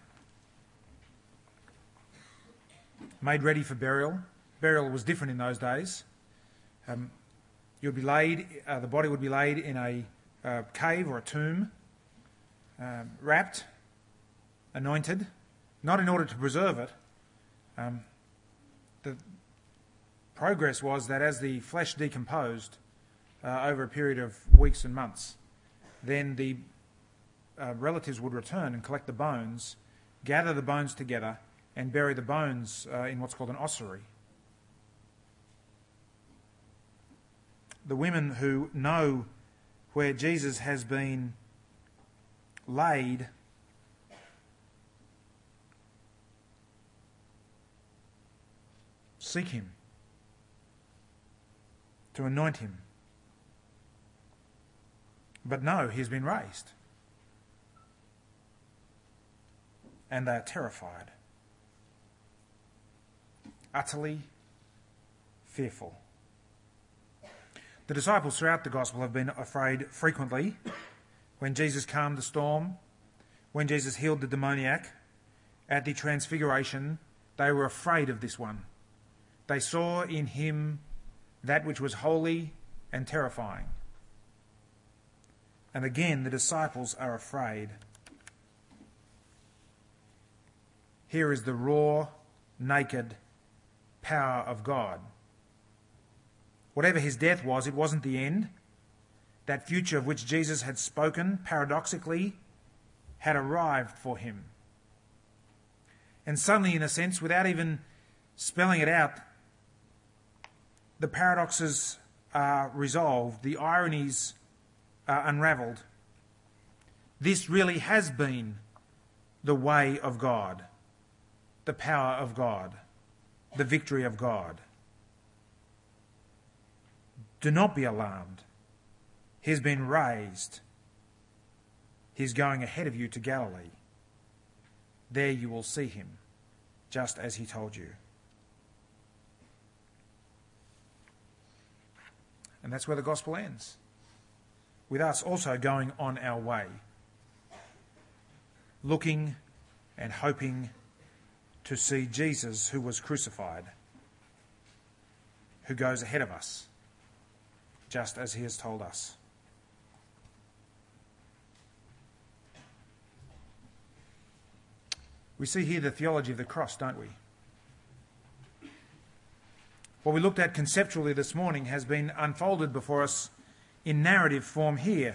[SPEAKER 1] made ready for burial. Burial was different in those days. Um, you'd be laid, uh, the body would be laid in a uh, cave or a tomb, um, wrapped, anointed, not in order to preserve it. Um, the progress was that as the flesh decomposed uh, over a period of weeks and months, then the uh, relatives would return and collect the bones, gather the bones together, and bury the bones uh, in what's called an ossuary. The women who know where Jesus has been laid seek him to anoint him. But no, he has been raised. And they are terrified, utterly fearful. The disciples throughout the gospel have been afraid frequently. When Jesus calmed the storm, when Jesus healed the demoniac, at the transfiguration, they were afraid of this one. They saw in him that which was holy and terrifying. And again, the disciples are afraid Here is the raw, naked power of God. Whatever his death was, it wasn't the end. That future of which Jesus had spoken, paradoxically, had arrived for him. And suddenly, in a sense, without even spelling it out, the paradoxes are resolved, the ironies are unravelled. This really has been the way of God, the power of God, the victory of God. Do not be alarmed. He's been raised. He's going ahead of you to Galilee. There you will see him, just as he told you. And that's where the gospel ends, with us also going on our way, looking and hoping to see Jesus who was crucified, who goes ahead of us, just as he has told us. We see here the theology of the cross, don't we? What we looked at conceptually this morning has been unfolded before us in narrative form here.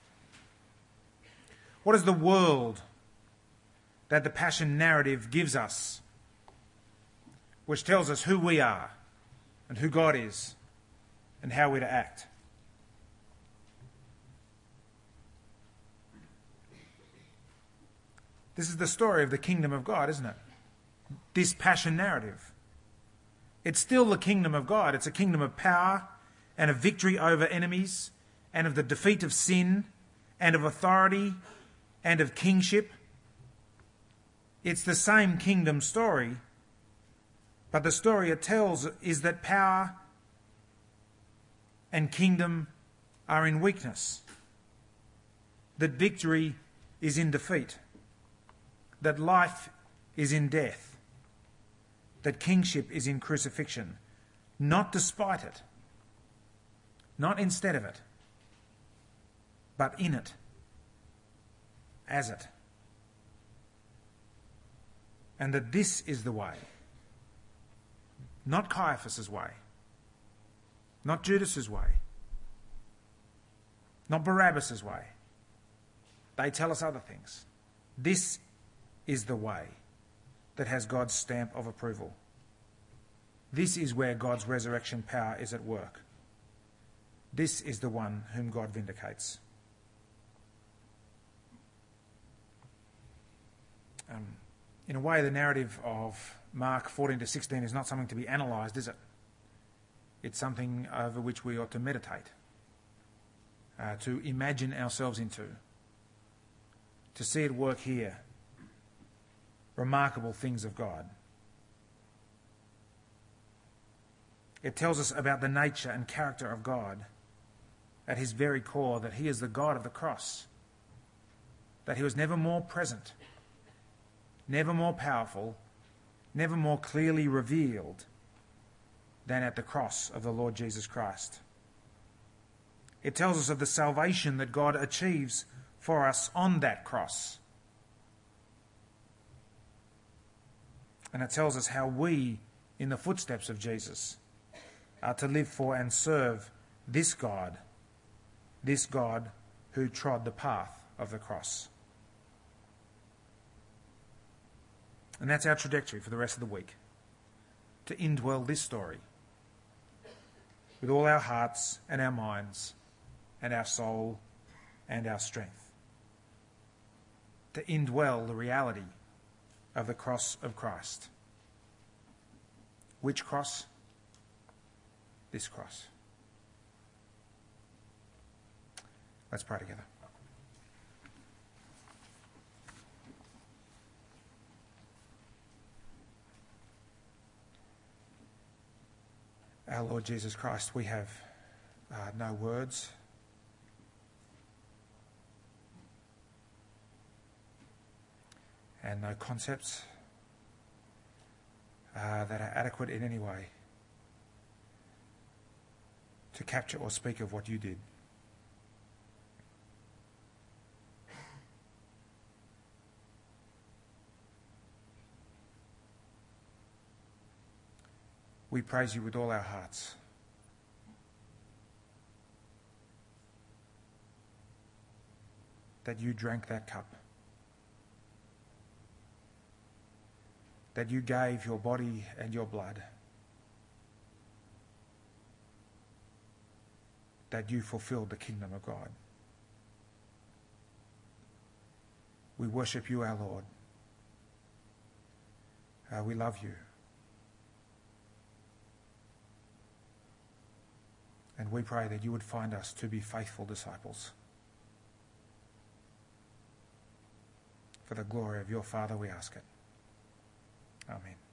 [SPEAKER 1] What is the world that the Passion narrative gives us, which tells us who we are and who God is and how we're to act? This is the story of the kingdom of God, isn't it? This Passion narrative. It's still the kingdom of God. It's a kingdom of power and of victory over enemies and of the defeat of sin and of authority and of kingship. It's the same kingdom story, but the story it tells is that power and kingdom are in weakness, that victory is in defeat, that life is in death, that kingship is in crucifixion, not despite it, not instead of it, but in it, as it. And that this is the way, not Caiaphas' way, not Judas' way, not Barabbas' way. They tell us other things. This is the way that has God's stamp of approval. This is where God's resurrection power is at work. This is the one whom God vindicates. Um, in a way, the narrative of Mark fourteen to sixteen is not something to be analysed, is it? It's something over which we ought to meditate, uh, to imagine ourselves into, to see it work here. Remarkable things of God. It tells us about the nature and character of God at his very core, that he is the God of the cross, that he was never more present, never more powerful, never more clearly revealed than at the cross of the Lord Jesus Christ. It tells us of the salvation that God achieves for us on that cross. And it tells us how we, in the footsteps of Jesus, are to live for and serve this God, this God who trod the path of the cross. And that's our trajectory for the rest of the week, to indwell this story with all our hearts and our minds and our soul and our strength, to indwell the reality of the cross of Christ. Which cross? This cross. Let's pray together. Our Lord Jesus Christ, we have uh, no words. And no concepts uh, that are adequate in any way to capture or speak of what you did. We praise you with all our hearts. That you drank that cup. That you gave your body and your blood. That you fulfilled the kingdom of God. We worship you, our Lord. Uh, we love you. And we pray that you would find us to be faithful disciples. For the glory of your Father, we ask it. Amen.